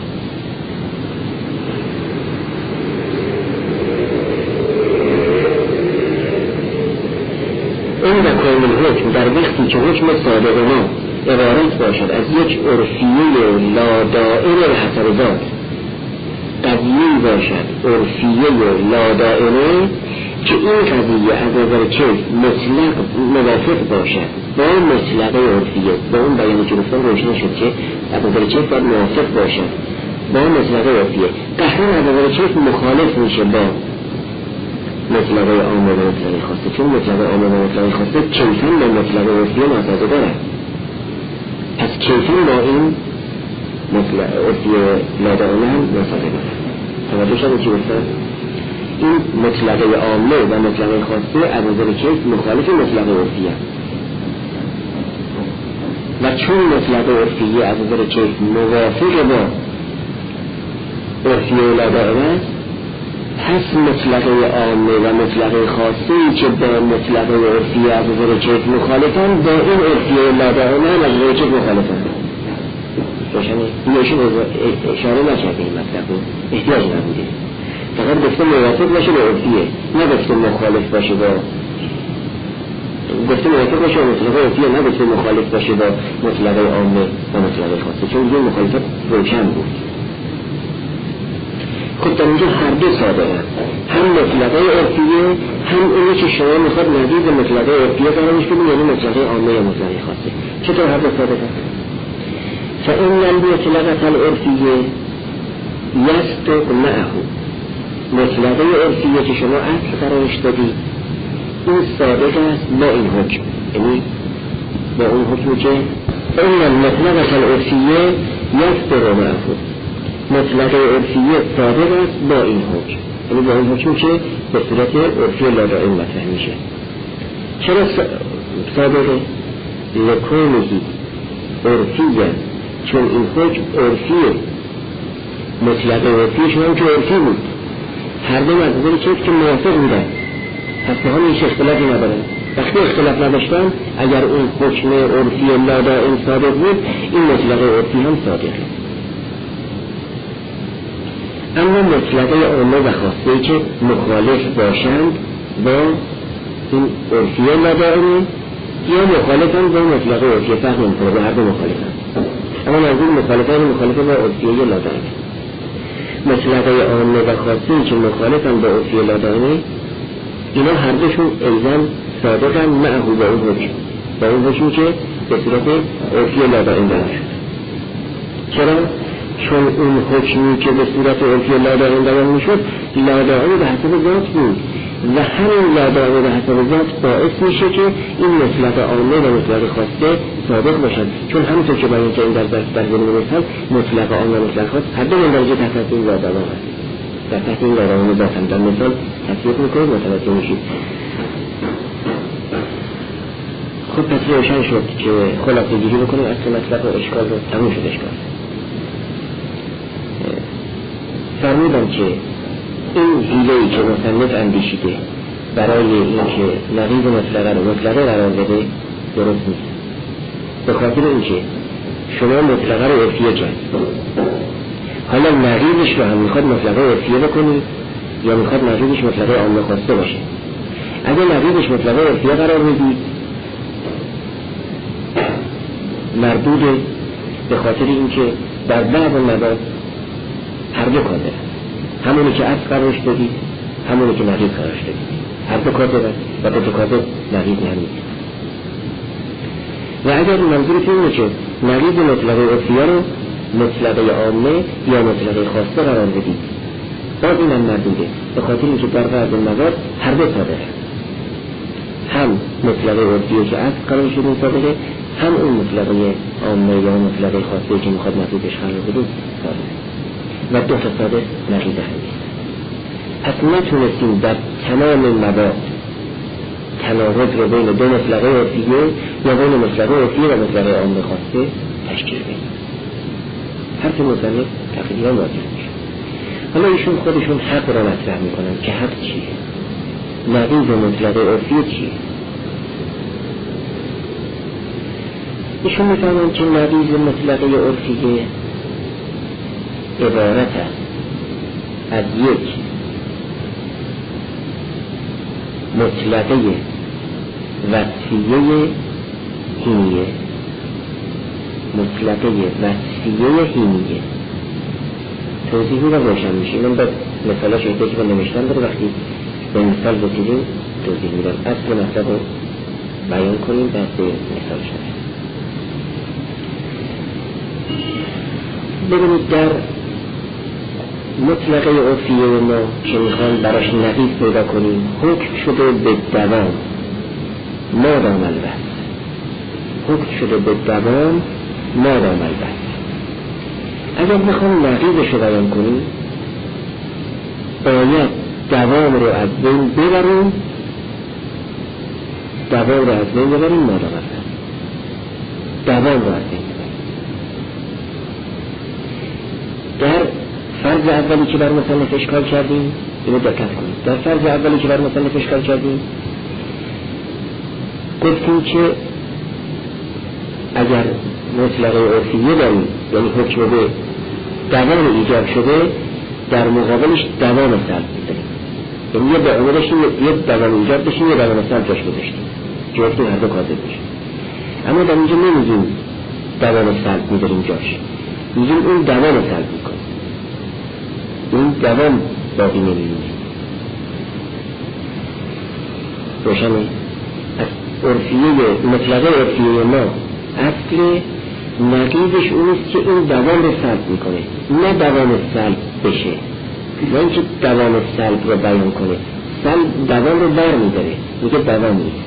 این در کون الحکم در وقتی که حکم صادق ما عبارت باشد از یک عرفیه لادائم به حسب ذات، قضیه باشد عرفیه لادائمه که این قضیه از نظر کیف مطلق موافق باشد با مطلقه عرفیه، با اون بیانی که گفتم روشن شد که از نظر کیف باید موافق باشد با مطلقه عرفیه. قهران از نظر کیف مخالف میشه با مطلقه عامه و مطلقه خاصه، چون مطلقه عامه و مطلقه خاصه کیفاً با مطلقه عرفیه ناسازگاره. پس کیفاً با این مطلقه عرفیه لادائمه هم ناسازگاره. توجه شده چی گفتم؟ این مطلقه عامه و مطلقه خاصه از نظر کیف مخالف مطلقه عرفیه و چون مطلقه عرفیه از نظر کیف موافق با عرفیه لادائمه است، پس مطلقه عامه و مطلقه خاصه که با مطلقه عرفیه از نظر کیف مخالفن با این عرفیه لادائمه از نظر کیف مخالفن. روشنه؟ اینشون اشاره نکرده این مطلب رو، احتیاج نبوده، فقط گفته موافق باشه با عرفیه، نه گفته مخالف باشه با گفته موافق باشه با مطلقه عرفیه، نه گفته مخالف باشه با مطلقه عامه و مطلقه خاصه، چون این مخالفت روشن بود. خب در اینجا هر دو صادقه، هم مطلقه عرفیه هم اونی که شما میخواد نزدیک مطلقه عرفیه قرارش بدیم، یعنی مطلقه عامه یا مطلقه خاصه. چطور هر دو صادقه؟ فإن المطلقة العرفية يصدق معه مطلقه عرفیه که شما اصل قرارش دادید این صادق است با این حکم، یعنی با اون حکمی که این المطلقه العرفیه یصدق معه، مطلقه عرفیه صادق است با این حکم، یعنی با این حکمی که به صورت عرفی لا دائم مطرح میشه. چرا صادقه؟ لکونهی عرفیه، چون این حکم عرفیه، مطلقه عرفی شما که عرفی بود، هر دو مقداری چیز که موافق بودن، پس به هم هیچ اختلافی ندارن. وقتی اختلاف نداشتن اگر اون حکم عرفی لا دائم صادق بود این مطلقه عرفی هم صادقه. اما مطلقه عامه و خاصه که مخالف باشند با این عرفی لا دائم یا مخالفن با مطلقه عرفی، فرق نمی‌کنه، با هر دو مخالفن، اما منظور مخالفه مخالفه با عرفی لا دائم. مطلقه عامه و خاصه که مخالفن با عرفی لا دائم اینا هر دوشون ایضاً صادقاً معه با اون حکم، با اون حکمی که به صورت عرفی لا دائم بیان شد. چرا؟ چون اون حکمی که به صورت عرفی لا دائم بیان میشد لا دائم به حسب ذات بود و همین لا دائم به حسب ذات باعث میشه که این مطلق عامه و مطلق خاصه صادق باشد، چون همونطور که بیان کردیم در درس در زمینه مثال مطلق عامه و مطلق خاص هر دو مندرجه تحت این لا دائم هست، در تحت این لا دائم ذاتن. در مثال تطبیق میکنید متوجه میشید. خب پس روشن شد که خلاصه گیری بکنیم اصل مطلب و اشکال رو تموم شد. اشکال فرمودم که این حیله‌ای که مصنف اندیشیده برای این که نقیض مطلقه رو مطلقه قرار بده درست نیست، به خاطر این که شما مطلقه رو عرفیه کرد، حالا نقیضش رو هم میخواد مطلقه عرفیه بکنید یا میخواد نقیضش مطلقه عامه خواسته باشه. اگر نقیضش مطلقه عرفیه قرار بدید مردوده، به خاطر اینکه در بعض موارد هر دو کار دارن، همونی که اصل قرارش دادید همونی که نقیض قرارش دادید، هر دو کار دارن و دو کار نقیض نمید. و اگر منظورتون اینه که نقیض مطلقه عرفیه رو مطلقه عامه یا مطلقه خاصه قرار بدید باز اینم مردوده، به خاطر اینکه در بعض موارد هر دو کار دارن، هم مطلقه عرفیه که اصل قرار شده صادقه، هم اون مطلقه عامه یا مطلقه خاصه که میخواد نقیضش قرار بدید صادقه و دو تا صادق نقیض هم نیست. پس نتونستیم در تمام موارد تناقض رو بین دو مطلقه عرفیه یا بین مطلقه عرفیه و مطلقه عامه خاصه تشکیل بدیم. حرف مصنف تقریبا واضح میشه. حالا ایشون خودشون حق رو مطرح میکنن که حق چیه؟ نقیض مطلقه عرفیه چیه؟ ایشون میفهمن که نقیض مطلقه عرفیه عبارت است از یک مطلقه وصفیه هینیه، مطلقه وصفیه هینیه. توضیحی رو روشن میشه. من باید مثالاش احتیاجی با نوشتن داره، وقتی به مثال رسیدیم توضیح میدم. اصل مطلب رو بیان کنیم بعد به مثالش نشد. ببینید در مطلقه عرفیه ما که میخوان براش نقیض پیدا کنیم حکم شده به دوام ما دام البس، حکم شده به دوام ما دام البس. اگر میخوام نقیضش رو بیان کنیم باید دوام رو از بین ببریم، دوام رو از بین ببریم ما دام البس، دوام رو از بین ببریم. در فرض اولی که بر مصنف اشکال کردیم اینو دقت کنید. در فرض اولی که بر مصنف اشکال کردیم گفتیم که اگر مطلقه عرفیه داریم یعنی حکم به دوام ایجاب شده در مقابلش دوام سلب می‌داریم، یعنی یه بعمرش یه دوام ایجاب بشیم یه دوام سلب جاش گذاشتیم که وقتی هر دو کاذب میشه. اما در اینجا نمیگیم دوام سلب می‌داریم جاش، میگیم اون دوام سلب می‌کنه، این دوام باقی نمی‌مونه. روشنه؟ از عرفیه مطلقه عرفیه ما اصل نقیضش اونست که این دوام رو سلب میکنه، نه دوام سلب بشه. نه اینکه دوام سلب رو بیان کنه. سلب دوام رو بر میداره، میگه دوام نیست.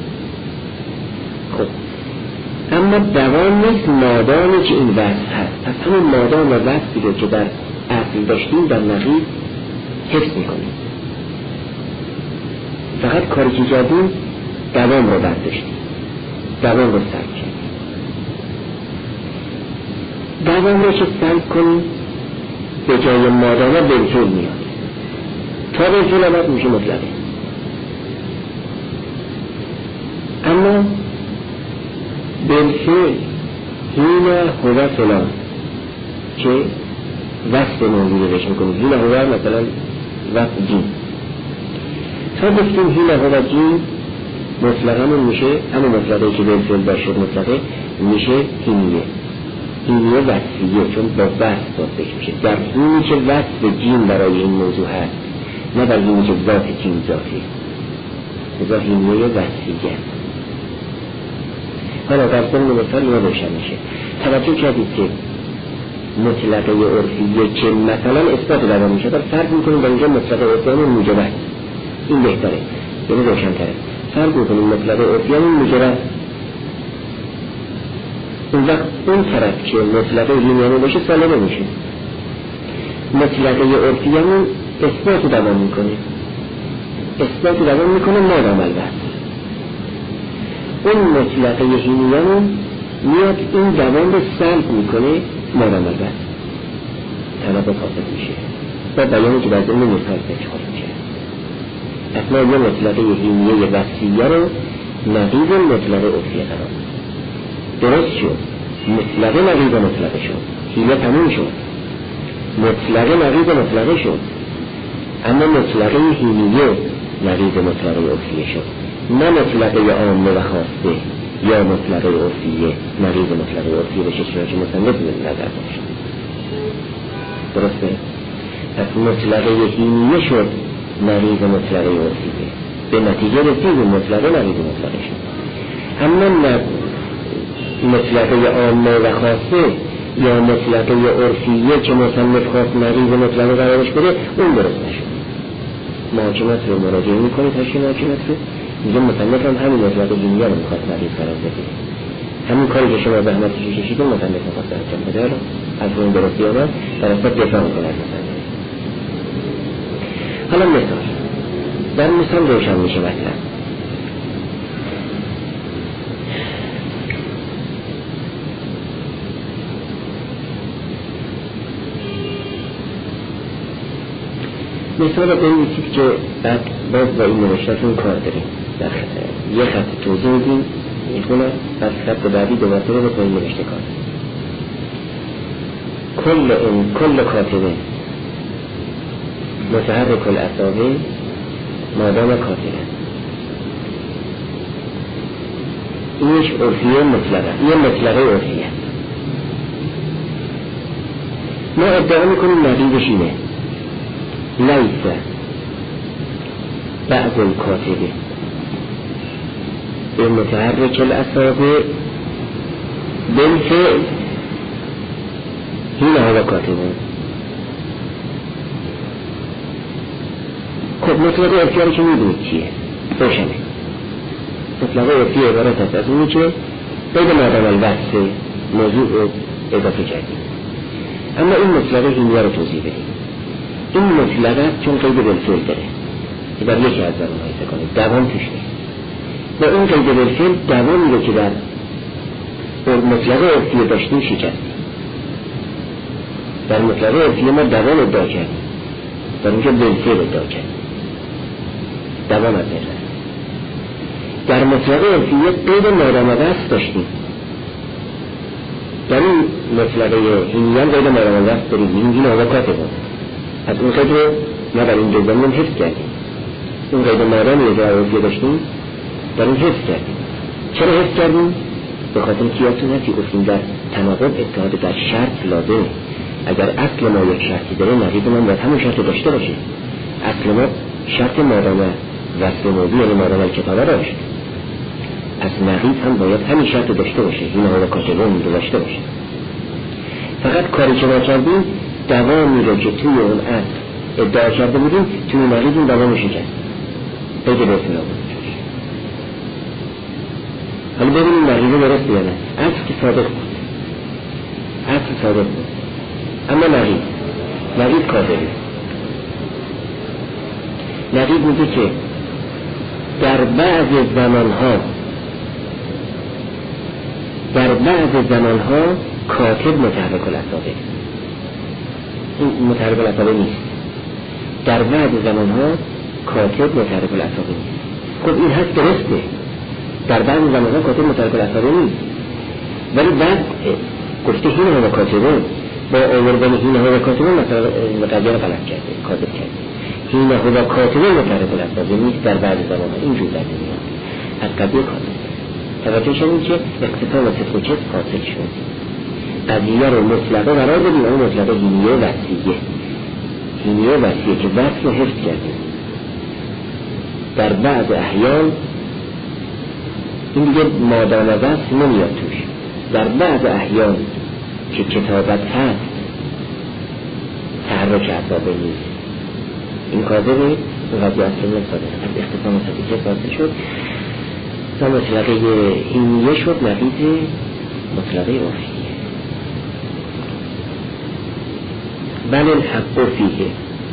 خب اما دوام نیست مادامی که این وصف هست. پس همون مادام و وصفی رو که در اصل داشتیم در نقیض حفظ میکنیم. فقط کاری که کردیم دوام رو برداشتیم، دوام رو سلب کردیم. دوام رو که سلب کنیم به جای مادامه بلفل میاد. تا بلفل آمد میشه مطلقه. اما بلفل هینه هوا فلان که وصف موضوع روش میکنیم. هینه هوا مثلا وصف جین. تا گفتیم هینه هوا جین مطلقه من میشه همون مطلقه که بلفل باشه مطلقه میشه هینیه. هینیه وصفیه چون با وصف داشته میشه. در هینی که وصف جین برای این موضوع هست، نه در هینی که ذات جین ذاتی. لذا هینیه وصفیه. حالا در ضمن مثال اینا روشن میشه. توجه کردید که مطلقه عرفیه که مثلا اثبات دوام میشه، در فرض میکنیم در اینجا مطلقه عرفیه موجب است. این بهتره، یعنی روشن تره. فرض میکنیم مطلقه عرفیه موجب است. اون وقت اون طرف که مطلقه هینیه باشه سالمه میشه. مطلقه عرفیه اثبات دوام میکنه. اثبات دوام میکنه مادام الوصف. اون مطلقه هینیان میاد این دوام رو سلب میکنه مادام الوصف. طلب ثابت میشه با بیانی که در ضمن مثال تکرار میشه. اصلا یه مطلقه هینیه وصفیه رو نقیض مطلقه عرفیه قرار درست شد. مطلقه نقیض مطلقه شد، هینه تموم شد، مطلقه نقیض مطلقه شد. اما مطلقه هینیه نقیض مطلقه عرفیه شد، نه مطلقه عامه و خاصه یا مطلقه عرفیه نقیض مطلقه عرفیه بشه چنانچه مصنف نظر داشت. درسته؟ پس مطلقه هینیه شد نقیض مطلقه عرفیه، به نتیجه رسید مطلقه نقیض مطلقه شد. اما مطلقه عامه و خاصه یا مطلقه عرفیه که مصنف خواست نقیض مطلقه قرارش بده اون درست نشد. محاکمت رو مراجعه میکنه تشکیل محاکمت رو میگه مصنف هم همین مطلقه هینیه رو میخواست نقیض قرار بده. همین کاری که شما زحمتش کشیدید مصنف میخواست انجام بده رو از اون درستی آمد در اصلا دفاع میکنه از مصنف. حالا مثال در مثال روشن میشه. مثلا مثال بنویسید که بعد باز با این نوشتتون کار داریم. در یه خط توضیح میدیم میخونم، پس خط بعدی دوباره رو با این نوشته کار. کل این کل کاتبه متحرک الاصابع مادام کاتبه. اینش عرفیه مطلقه، یه مطلقه عرفیه. ما ادعا میکنیم نقیضش اینه لیس بعض الکاتبه به متحرک الاصابع بالفعل هینه هوا کاتبه. خب مطلقه عرفیه رو که میدونید چیه؟ روشنه. مطلقه عرفیه عبارت هست از اونی که بین مادام الوصف موضوع رو اضافه کردیم. اما این مطلقه هینیه رو توضیح بدیم. این مطلقه چون قید بالفعل داره که در یکی از زمان مقایسه کنید دوام توش نیست. با اون قید بالفعل دوامی رو که در مطلقه عرفیه داشتیم شکستیم. در مطلقه عرفیه ما دوام ادعا کردیم، در اونجا بالفعل ادعا کردیم، دوام از نظر. در مطلقه عرفیه قید مادام الوصف داشتیم، در این مطلقه هینیه قید مادام الوصف داریم. این هینه هوا کاتبه از اون قید رو ما در این جزمون هم حفظ کردیم. اون قید مادامی رو در عرفیه داشتیم در اون حفظ کردیم. چرا حفظ کردیم؟ به خاطر که یادتون هست که گفتیم در تناقض اتحاد در شرط لازمه. اگر اصل ما یک شرطی داره نقیض من باید همون شرط داشته باشه. اصل ما شرط مادام وصف موضوع یعنی مادام الکتابه داشت. از نقیض هم باید همین شرط داشته باشه، این حالا کاتبه رو داشته باشه. فقط کاری که ما کردیم دوامی رو که توی اون اصل ادعا کرده بودیم توی نقیض این دوا میشه کرد قید به اطلاع بود. حالا ببینیم نقیضه درست یا نه. اصل که صادق بود، اصل صادق بود، اما نقیض نقیض کاذبه. نقیض میگه که در بعض زمانها در بعض زمانها کاتب متحرک الاعصابه. این متحرک الاعصابه نیست. در بعض زمانها کاتب متحرک الاعصابه نیست. خب این هست درسته، در بعض زمانها کاتب متحرک الاعصابه نیست، ولی بعد گفته هین ها و کاتبون با آوردن هین ها و کاتبون مثلا قضیه رو غلط کرده، کاذب کرده. هین ها و کاتبون متحرک الاعصابه نیست در بعض زمانها، اینجور در میاد از قضیه کاذب. توجه شدیم که اقتفا و صدق و کذب حاصل شد. قضیه رو مطلقه قرار بدیم، اون مطلقه هینیه وسیعه، هینیه وسیعه که وصف رو حفظ کردیم. در بعض احیان این دیگه مادام وصف نمیاد توش. در بعض احیان که کتابت هست تحرک اعصابه نیست، این کاذبه. این قضیه اصلا نصادقه. از اقتفا و صدق و کذب حاصل شد و مطلقه هینیه شد نقیض مطلقه عرفیه. بل الحق فیه،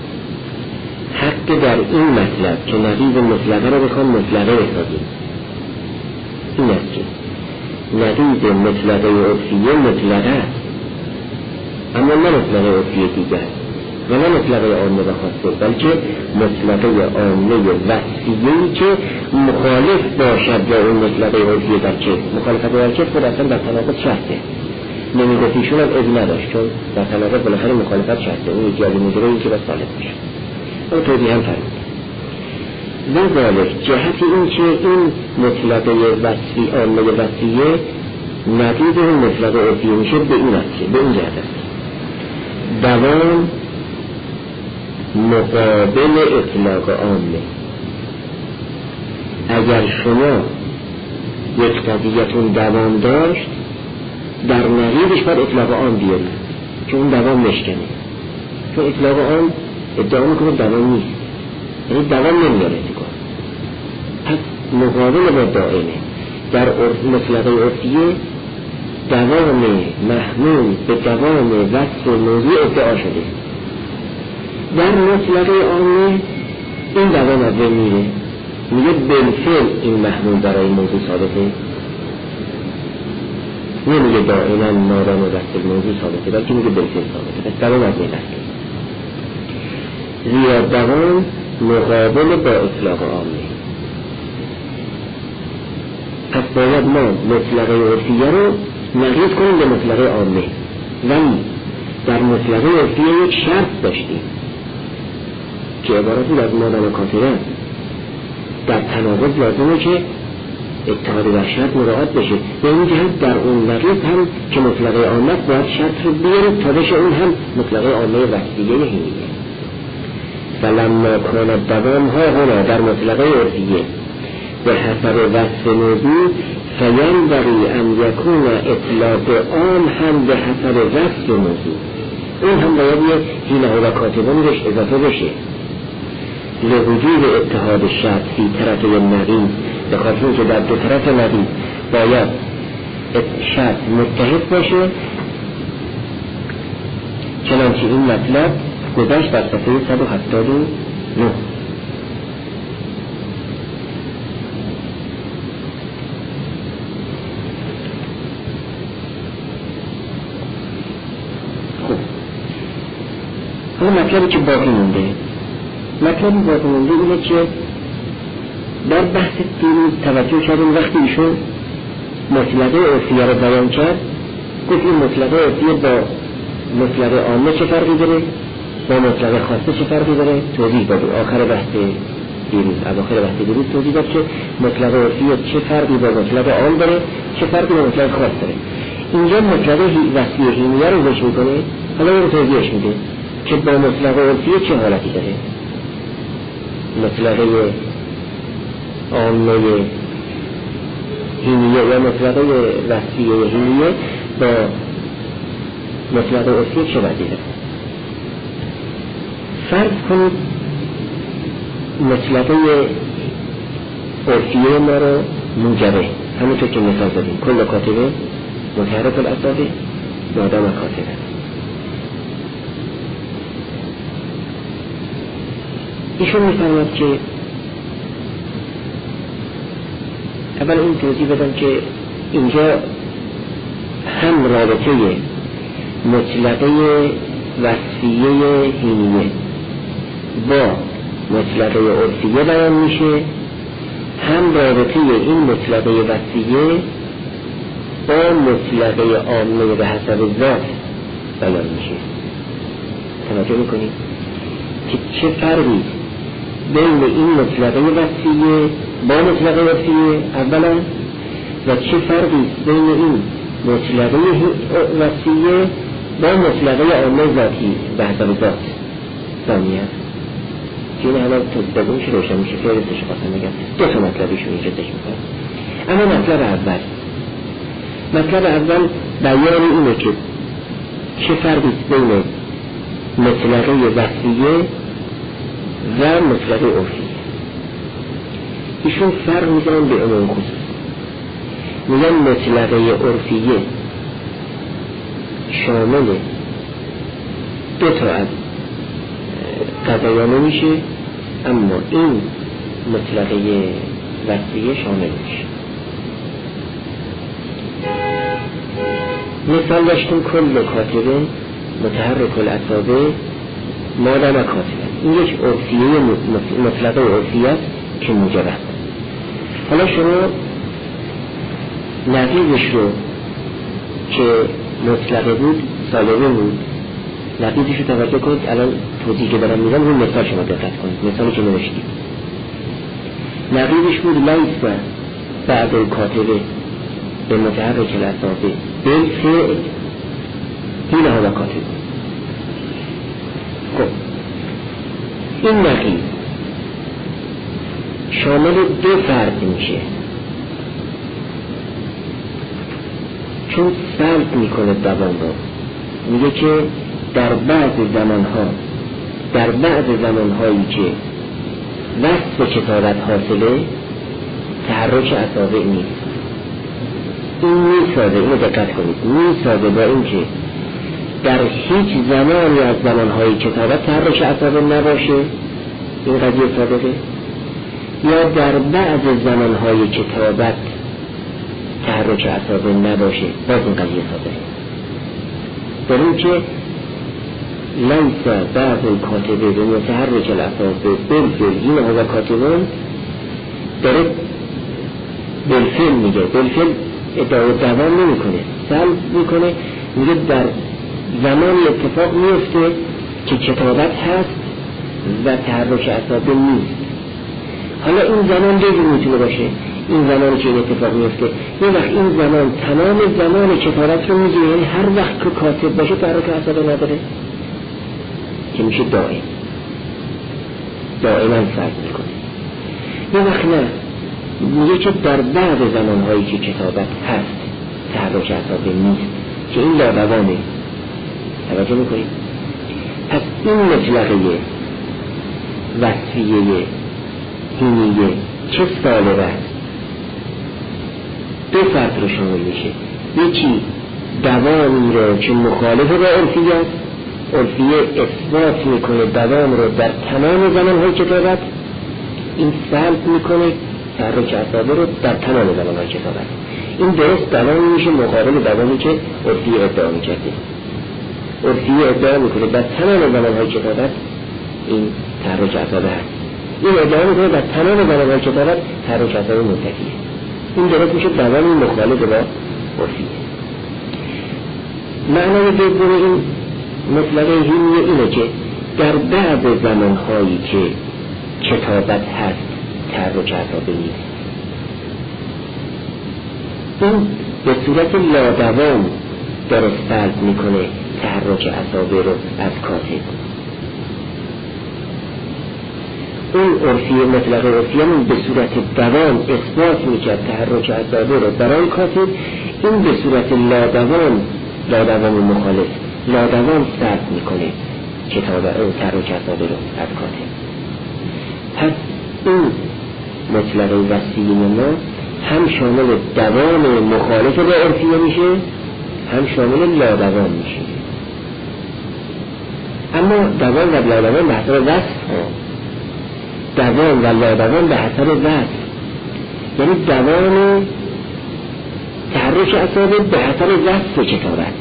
حق در این مطلب که نقیض مطلقه رو بخوام مطلقه بسازیم این است که نقیض مطلقه عرفیه مطلقه است، اما نه مطلقه عرفیه دیگر و نه مطلقه عامه و خاصه، بلکه مطلقه عامه وسیعی که مخالف باشد با اون مطلقه عرفیه در که مخالفت در که خود اصلا در تناقض شرطه. نمیگفتیشون هم ادی نداشت چون در تناقض بالاخره مخالفت شرطه، اون یکی از مدره این که بس صالح میشه. اون توضیح هم فرمود وذالک جهت این که این مطلقه وسیع عامه وسیعه نقیض اون مطلقه عرفیه میشه به این است که به این جهت است دوام مقابل اطلاق عامه. اگر شما یک قضیتون دوام داشت در نقیضش باید اطلاق عام بیارید که اون دوام نشکنه، چون اطلاق عام ادعا میکنه دوام نیست، یعنی دوام نمیاره اتکار. پس مقابل با دائمه در مطلقه عرفیه دوام محمول به دوام وصف موضوع ادعا شده. در مطلقه عامه این دوام از بین میره، میگه بالفعل این محمول برای موضوع ثابته، نمیگه دائما مادام وصف موضوع ثابته، بلکه میگه بالفعل ثابته. پس دوام از بین رفته، زیرا دوام مقابل با اطلاق عامه. پس باید ما مطلقه عرفیه رو نقیض کنیم به مطلقه عامه، ولی در مطلقه عرفیه یک شرط داشتیم که عبارتی از مادام کاتبه در تناقض لازمه که اتحاد و شرط مراعات بشه. به این جهت در اون نقیض هم که مطلقه عامه باید شرط رو بیاریم تا بشه اون هم مطلقه عامه وسیعه هینیه. فلما کانت دوام ها هنا در مطلقه عرفیه به حسب وصف موضوع فینبغی ان یکون اطلاق عام هم به حسب وصف موضوع، اون هم باید یه هینه و کاتبانی بهش اضافه بشه لوجود اتحاد شرط فی طرف نقیض، به خاطر که در دو طرف نقیض باید شرط متحد باشه. چنانچه این مطلب گذشت در صفحه صد و هفتاد و نه. خب حالا مطلبی که باقی مونده، مطلبی باقی مونده اینه که در بحث دیروز توجه کردیم وقتی ایشون مطلقه عرفیه رو بیان کرد، گفت این مطلقه عرفیه با مطلقه عامه چه فرقی داره، با مطلقه خاصه چه فرقی داره، توضیح داد. آخر بحث دیروز از آخر بحث دیروز توضیح داد که مطلقه عرفیه چه فرقی با مطلقه عام داره، چه فرقی با مطلقه خاص داره. اینجا مطلقه وسیع هینیه رو ذکر میکنه، حالا رو توضیحش میده که با مطلقه عرفیه چه حالتی داره. مطلقه عامه هینیه یا مطلقه وسیع هینیه با مطلقه عرفیه چه وضعی داره. فرض کنید مطلقه عرفیه ما رو موجبه، همونطور که مثال زدیم کل کاتبه متحرک الاعصابه مادام کاتبه. ایشون میفرماد که اول این توضیح بدم که اینجا هم رابطه مطلقه وصفیه هینیه با مطلقه عرفیه بیان میشه، هم رابطه این مطلقه وصفیه با مطلقه عامه به حسب ذات بیان میشه. توجه میکنید که چه فرقی بین این مطلقه وصفیه با مطلقه عرفیه اولا، و چه فرقی بین این مطلقه وصفیه با مطلقه عامه ذاتی به حسب ذات ثانیه. که این حالا توضیح روشن میشه. فهرستش خواستم بگم دو تا مطلبیشون اینجا ذکر میکنم. اما مطلب اول مطلب اول بیان اینه که چه فرقی بین مطلقه وصفیه و مطلقه عرفیه. ایشون فرق میزنن به عموم خصوص. میگن مطلقه عرفیه شامل دو تا از قضایانه میشه، اما این مطلقه وصفیه شامل میشه. مثال داشتیم کل کاتبه متحرک الاعصابه مادام کاتبه. این یک عرفیه مطلقه عرفیه است که موجب است. حالا شما نقیضش رو که مطلقه بود سالبه بود نقیضش رو توجه کنید. الان توضیح که دارم میدم اون مثال شما دقت کنید. مثالی که نوشتیم نقیضش بود لیس بعد الکاتبه به متحرک الاعصابه بالفعل این ها کاتبه. خب این نقیض شامل دو فرد میشه، چون سلب میکنه دوام رو. میگه که در بعض زمانها در بعض زمانهایی که وصف کتابت حاصله تحرک اعصابه نیست. این میسازه، اینو دقت کنید، میسازه با اینکه در هیچ زمانی از زمانهای کتابت تحرک اعصابه نباشه، این قضیه صادقه، یا در بعض زمانهای کتابت تحرک اعصابه نباشه، باز این قضیه صادقه. در این که لیس بعض کاتبه به متحرک الاعصابه بالفعل این ها کاتبون داره بالفعل میگه. بالفعل ادعای دوام نمی کنه، سلب میکنه. میگه در زمان اتفاق میفته که کتابت هست و تحرک اعصابه نیست. حالا این زمان دیگه میتونه باشه، این زمانی که این اتفاق میفته یه وقت این زمان تمام زمان کتابت رو میگه، یعنی هر وقت که کاتب باشه تحرک اعصابه نداره که میشه دائم، دائما فرق میکنه. یه وقت نه، میگه که در بعض زمانهایی که کتابت هست تحرک اعصابه نیست که این لادوامه. توجه میکنید؟ پس این مطلقه وصفیه هینیه چه سالبه است؟ دو فرد رو شامل میشه. یکی دوامی رو که مخالف با عرفیه است، عرفیه اثبات میکنه دوام رو در تمام زمانهای کتابت، این سلب میکنه تحرک اعصابه رو در تمام زمانهای کتابت. این درست دوامی میشه مقابل دوامی که عرفیه ادعا میکرده. عرفیه ادعا میکنه در تمام زمانهای کتابت این تحرک اعصابه هست، این ادعا میکنه در تمام زمانهای کتابت تحرک اعصابه منتفیه. این درست میشه دوامی مخالف با عرفیه. معنای دوم این مطلقه هینیه اینه که در بعض زمانهایی که کتابت هست تحرک اعصابه نیست. این به صورت لادوام داره سلب میکنه تحرک اعصابه رو از کاتب. اون عرفیه مطلقه عرفیه من به صورت دوام اثبات میکرد تحرک اعصابه رو برای کاتب، این به صورت لادوام لادوام مخالف لادوام سلب میکنه کتاب او تحرک اصابه رو از کاتب. پس این مطلق وصفی ما هم شامل دوام مخالف به عرفیه میشه، هم شامل لادوام میشه. اما دوام و لادوام به حسب وصف ها، دوام و لادوام به حسب وصف، یعنی دوام تحرک اصابه به حسب وصف کتابت،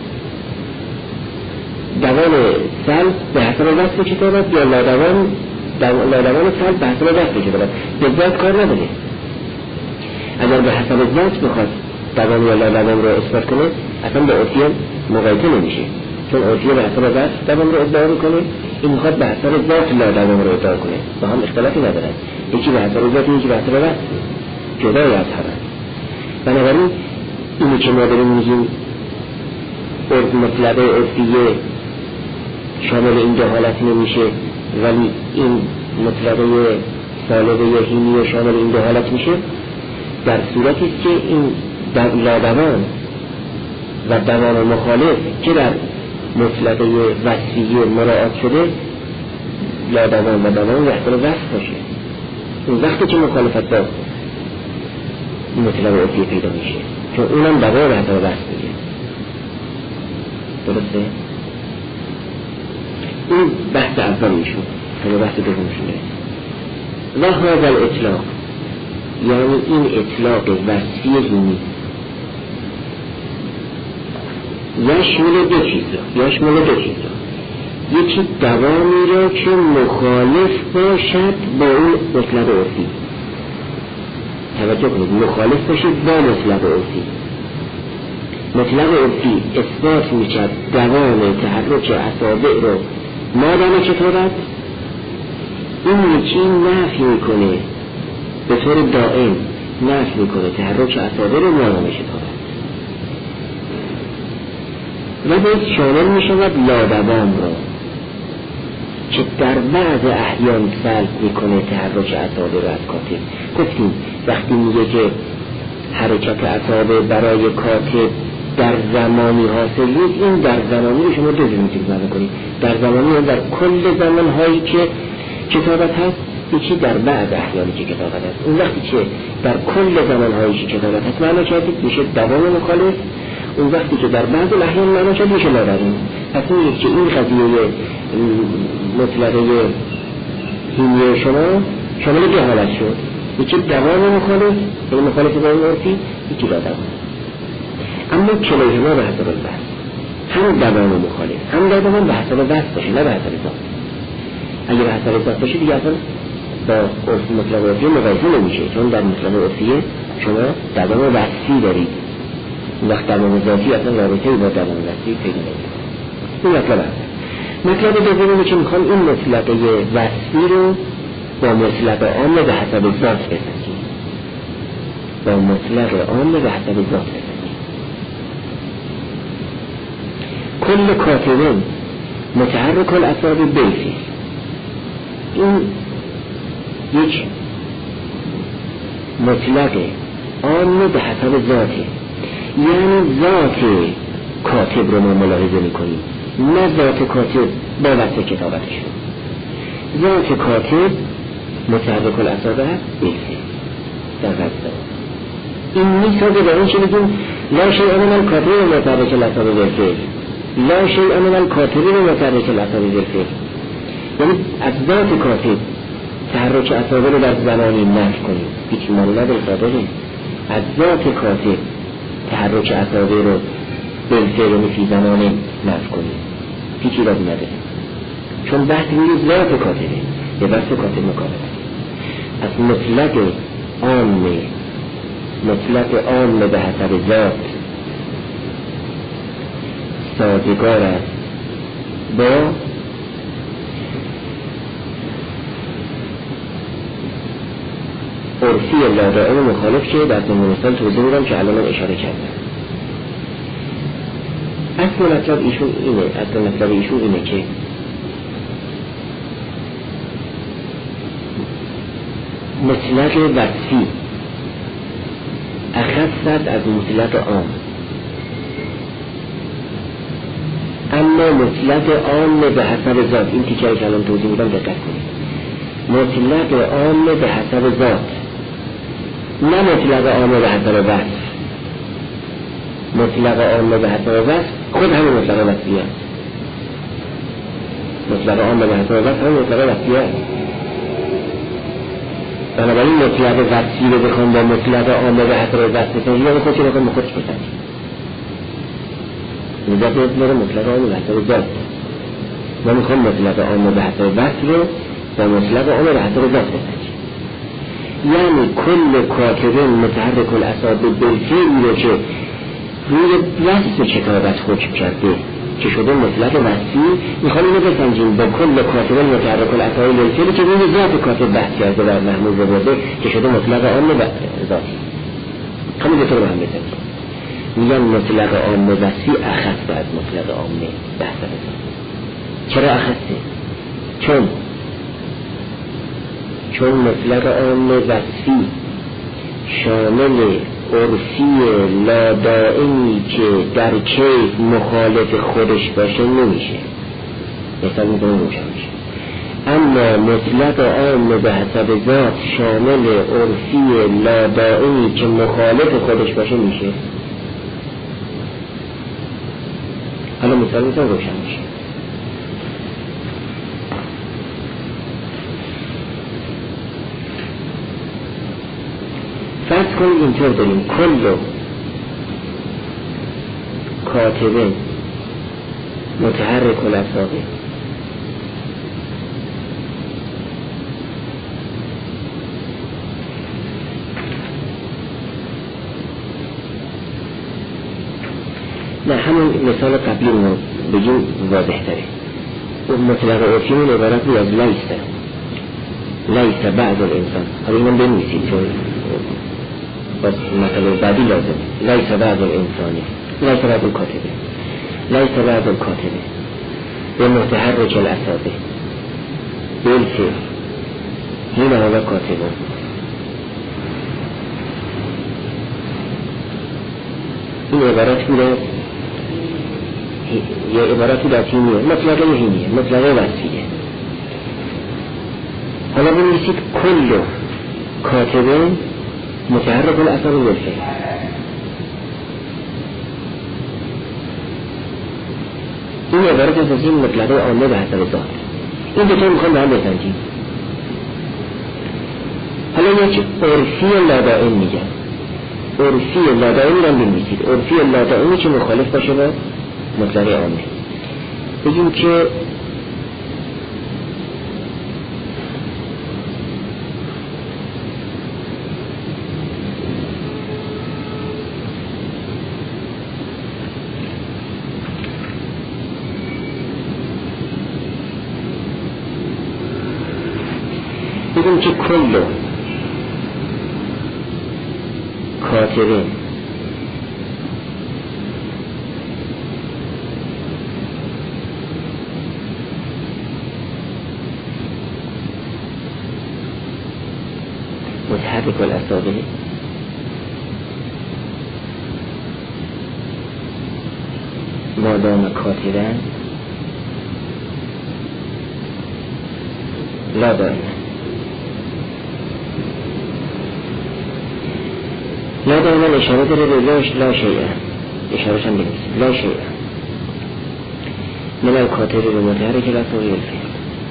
دوام سلب به حسب وصف کتابت، یا لادوام لادوام سلب به حسب وصف کتابت. به ذات کار نداره. اگر به حسب ذات بخواد دوام یا لادوام رو اثبات کنه اصلا به عرفیه مقایسه نمیشه، چون عرفیه به حسب وصف دوام رو ادعا میکنه، این میخواد به حسب ذات لادوام رو ادعا کنه. با هم اختلافی ندارن، یکی به حسب ذات یکی به حسب وصف، جدای از هم. بنابراین اینی که ما داریم میگیم مطلب عرفیه شامل این دو حالت نمیشه، ولی این مطلبه سالبه هیمی شامل این دو حالت میشه، در صورتی که این لادوام و دوام مخالف که در مطلبه وصفیه مراعات شده، لادوام و دوام یحصل وصف باشه. اون وقتی که مخالفت با مطلب عرفیه پیدا میشه، چون اونم دوام و حتی وصف میگه. درسته؟ این بحث اول میشون، همه بحث دوم شده. و هذا الاطلاق، یعنی این اطلاق وصفی هیمی یشمل دو چیز را، یشمل دو چیز را. یکی دوامی را که مخالف باشد با اون مطلب عرفی. توجه کنید، مخالف باشد با مطلب عرفی. مطلب عرفی اثبات میکرد دوام تحرک اصابع رو مادام کتابت، این یکی نفی میکنه به طور دائم، نفی میکنه تحرک اصابع رو مادام کتابت. و باید شامل میشود لادوام را که در بعض احیان سلب میکنه تحرک اصابع رو از کاتب. گفتیم وقتی میگه که حرکت اصابع برای کاتب در زمانی حاصل نیست، این در زمانی رو شما دو جور میتونید معنی کنید. در زمانی در کل زمان هایی که کتابت هست، یکی در بعض احیانی که کتابت هست. اون وقتی که در کل زمان هایی که کتابت هست معنی کردید میشه دوام مخالف، اون وقتی که در بعض احیان معنی کرد میشه لادوام. پس این که این قضیه مطلقه هیمی شما شامل دو حالت شد، یکی دوام مخالف یعنی مخالف با این عرفی، یکی لادوام. اما کلیهما به حسب وصف، هم دوام مخالف هم لادوام به حسب وصف باشه، نه به حسب ذات. اگه به حسب ذات باشه دیگه اصلا با عرف مطلق عرفی مقایسه نمیشه، چون در مطلق عرفیه شما دوام وصفی دارید، وقت دوام ذاتی اصلا رابطه با دوام وصفی پیدا نمیشه. این مطلب هست. مطلب دومی که میخوام این مطلق وصفی رو با مطلق عام به حسب ذات بسنجیم، با مطلق عام به حسب ذات بسنجیم. کل کاتبین متحرک الاصابع بالفعل، این یک مطلق عام به حسب ذاته، یعنی ذات کاتب رو ما ملاحظه میکنیم، نه ذات کاتب با وصف کتابتشون. ذات کاتب متحرک الاصابع بالفعل در وصف این میسازه به اون چه بگیم لا شیء من الکاتب متحرک الاصابع بالفعل، لا شیء من الکاتب متحرک الاصابع بالفعل، یعنی از ذات کاتب تحرک اصابع رو در زمانی نفی کنیم، هیچ معنی نداره. صادقه از ذات کاتب تحرک اصابع رو بالفعل و فی زمانی نفی کنیم، هیچ ایرادی نداره، چون بحث میگه ذات کاتبه به وصف کاتب مکالمه. از مطلق عام، مطلق عام به حسب ذات سازگار است با عرفی لادائم مخالف که در ضمن مثال توضیح میدم که الان اشاره کردم. اصل مطلب ایشون اینه، اصل مطلب ایشون اینه که مطلق وصفی اخص از مطلق عام. اما مطلق عام به حسب ذات، این تیکه که الان توضیح میدم دقت کنید. مطلق عام به حسب ذات، نه مطلق عام به حسب وصف. مطلق عام به حسب وصف خود همین مطلق وصفی است. مطلق عام به حسب وصف همین مطلق وصفی است. بنابراین مطلق وصفی رو بخوام با مطلق عام به حسب وصف بسنجیم یا خودش رو بخوام خودش بسنجیم. نجات میره مطلق عام به حسب ذات. ما میخوام مطلق عام به حسب وصف رو با مطلق عام به حسب ذات بسنجیم. یعنی کل کاتبه متحرک الاصابع بالفعل رو که روی وصف کتابت حکم کرده که شده مطلق وصفی، میخوام اینو بسنجیم با کل کاتبه متحرک الاصابع بالفعل که روی ذات کاتب بحث کرده و محمول برده که شده مطلق عام به ذاتی. همین دو تا رو هم بسنجیم. میگن مطلق عام وصفی اخص بعد مطلق عام بحث بسنجیم. چرا اخصه؟ چون چون مطلق عام وصفی شامل عرفی لادائمی که در کیف مخالف خودش باشه نمیشه، مثلا میتونه روشن میشه. اما مطلق عام به حسب ذات شامل عرفی لادائمی که مخالف خودش باشه میشه. حالا مثلا میتونه روشن میشه. فرض کنید اینطور داریم کل کاتبه متحرک الاصابع نه همون مثال قبلی رو بگیم واضح تره. مطلق عرفی من عبارت بود از لیسه لیسه بعض الانسان. حالا اینم بنویسید چون بس مثلا بعدی لازم. لیس بعض الانسانی، لیس بعض الکاتبه، لیس بعض الکاتبه به متحرک الاصابع بالفعل هین هذا کاتبه. این عبارت بوده یه عبارتی لاتینیه، مطلقه هینیه، مطلقه وصفیه. حالا بنویسید کل کاتبه متحرک الاصابع بالفعل. این عبارت از این مطلقه عامه به حسب ذات. این دو تا میخوام به هم بسنجیم. حالا یک عرفی لادائم میگن. عرفی لادائم رو بنویسید. عرفی لادائمی که مخالف باشه با مطلقه عامه. بگیم که بگیم که کل کاتبه متحرک الاصابع مادام کاتبن لا دائما. لا دائما اشاره داره به لاش لا شیئا، اشارهش هم بنویسید لا شیئا من الکاتب به متحرک الاصابع بالفعل.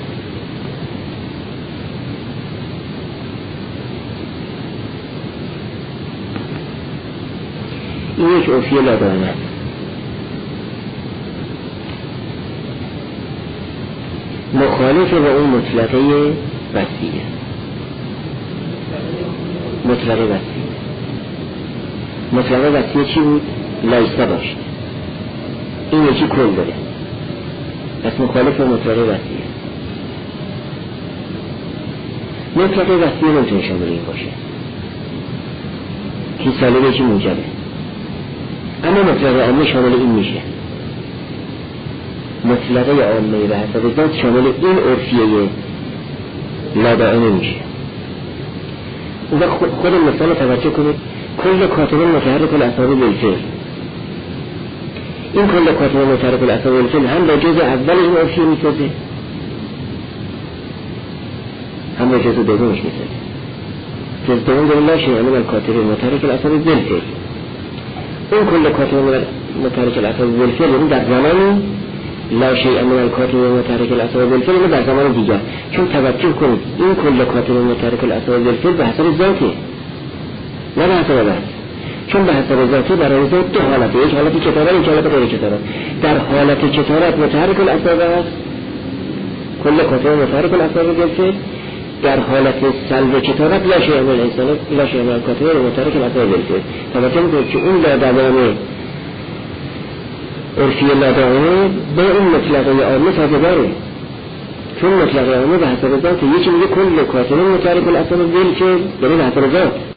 این یک عرفی لا دائما است. مخالف با اون مطلقه وصفیه. مطلقه وصفیه مطلقه وصفیه چی بود؟ لایسته باشد. این یکی کل داره، پس مخالف با مطلقه وصفیه. مطلقه وصفیه نمیتونه شامل این باشه که سالبه چی موجبه، اما مطلقه عامه شامل این میشه. مطلقه عامه به حسب ذات شامل این عرفیه لا دائمه میشه. اون خود مثال توجه کنید. کل کاتبه متحرک الاصابع بالفعل، این کل کاتب متحرک الاسباب بالفعل هم به جزء اول این عرفیه میسازه هم به جزء دومش میسازه. جزء دوم داریم لا شیء من الکاتب متحرک الاسباب بالفعل. اون کل کاتب متحرک الاسباب بالفعل یعنی در زمانی لا شیء من الکاتب متحرک الاسباب بالفعل یعنی در زمان دیگر. چون توجه کنید این کل کاتب متحرک الاسباب بالفعل به حسب ذاته نه به حسب بحث. چون به حسب ذاته برای ذات دو حالته، یک حالت کتابت یک حالت غیر کتابت. در حالت کتابت متحرک الاسباب است کل کاتب متحرک الاسباب بالفعل، در حالت سلب کتابت لا شیء من الانسان لا شیء من الکاتب متحرک الاسباب بالفعل. توجه کنید که اون لادامه عرفی لادامه به اون مطلقه عامه سازگاره. چون مطلقه عامه به حسب ذاته، یکی میگه کل کاتب متحرک الاسباب بالفعل یعنی به حسب ذات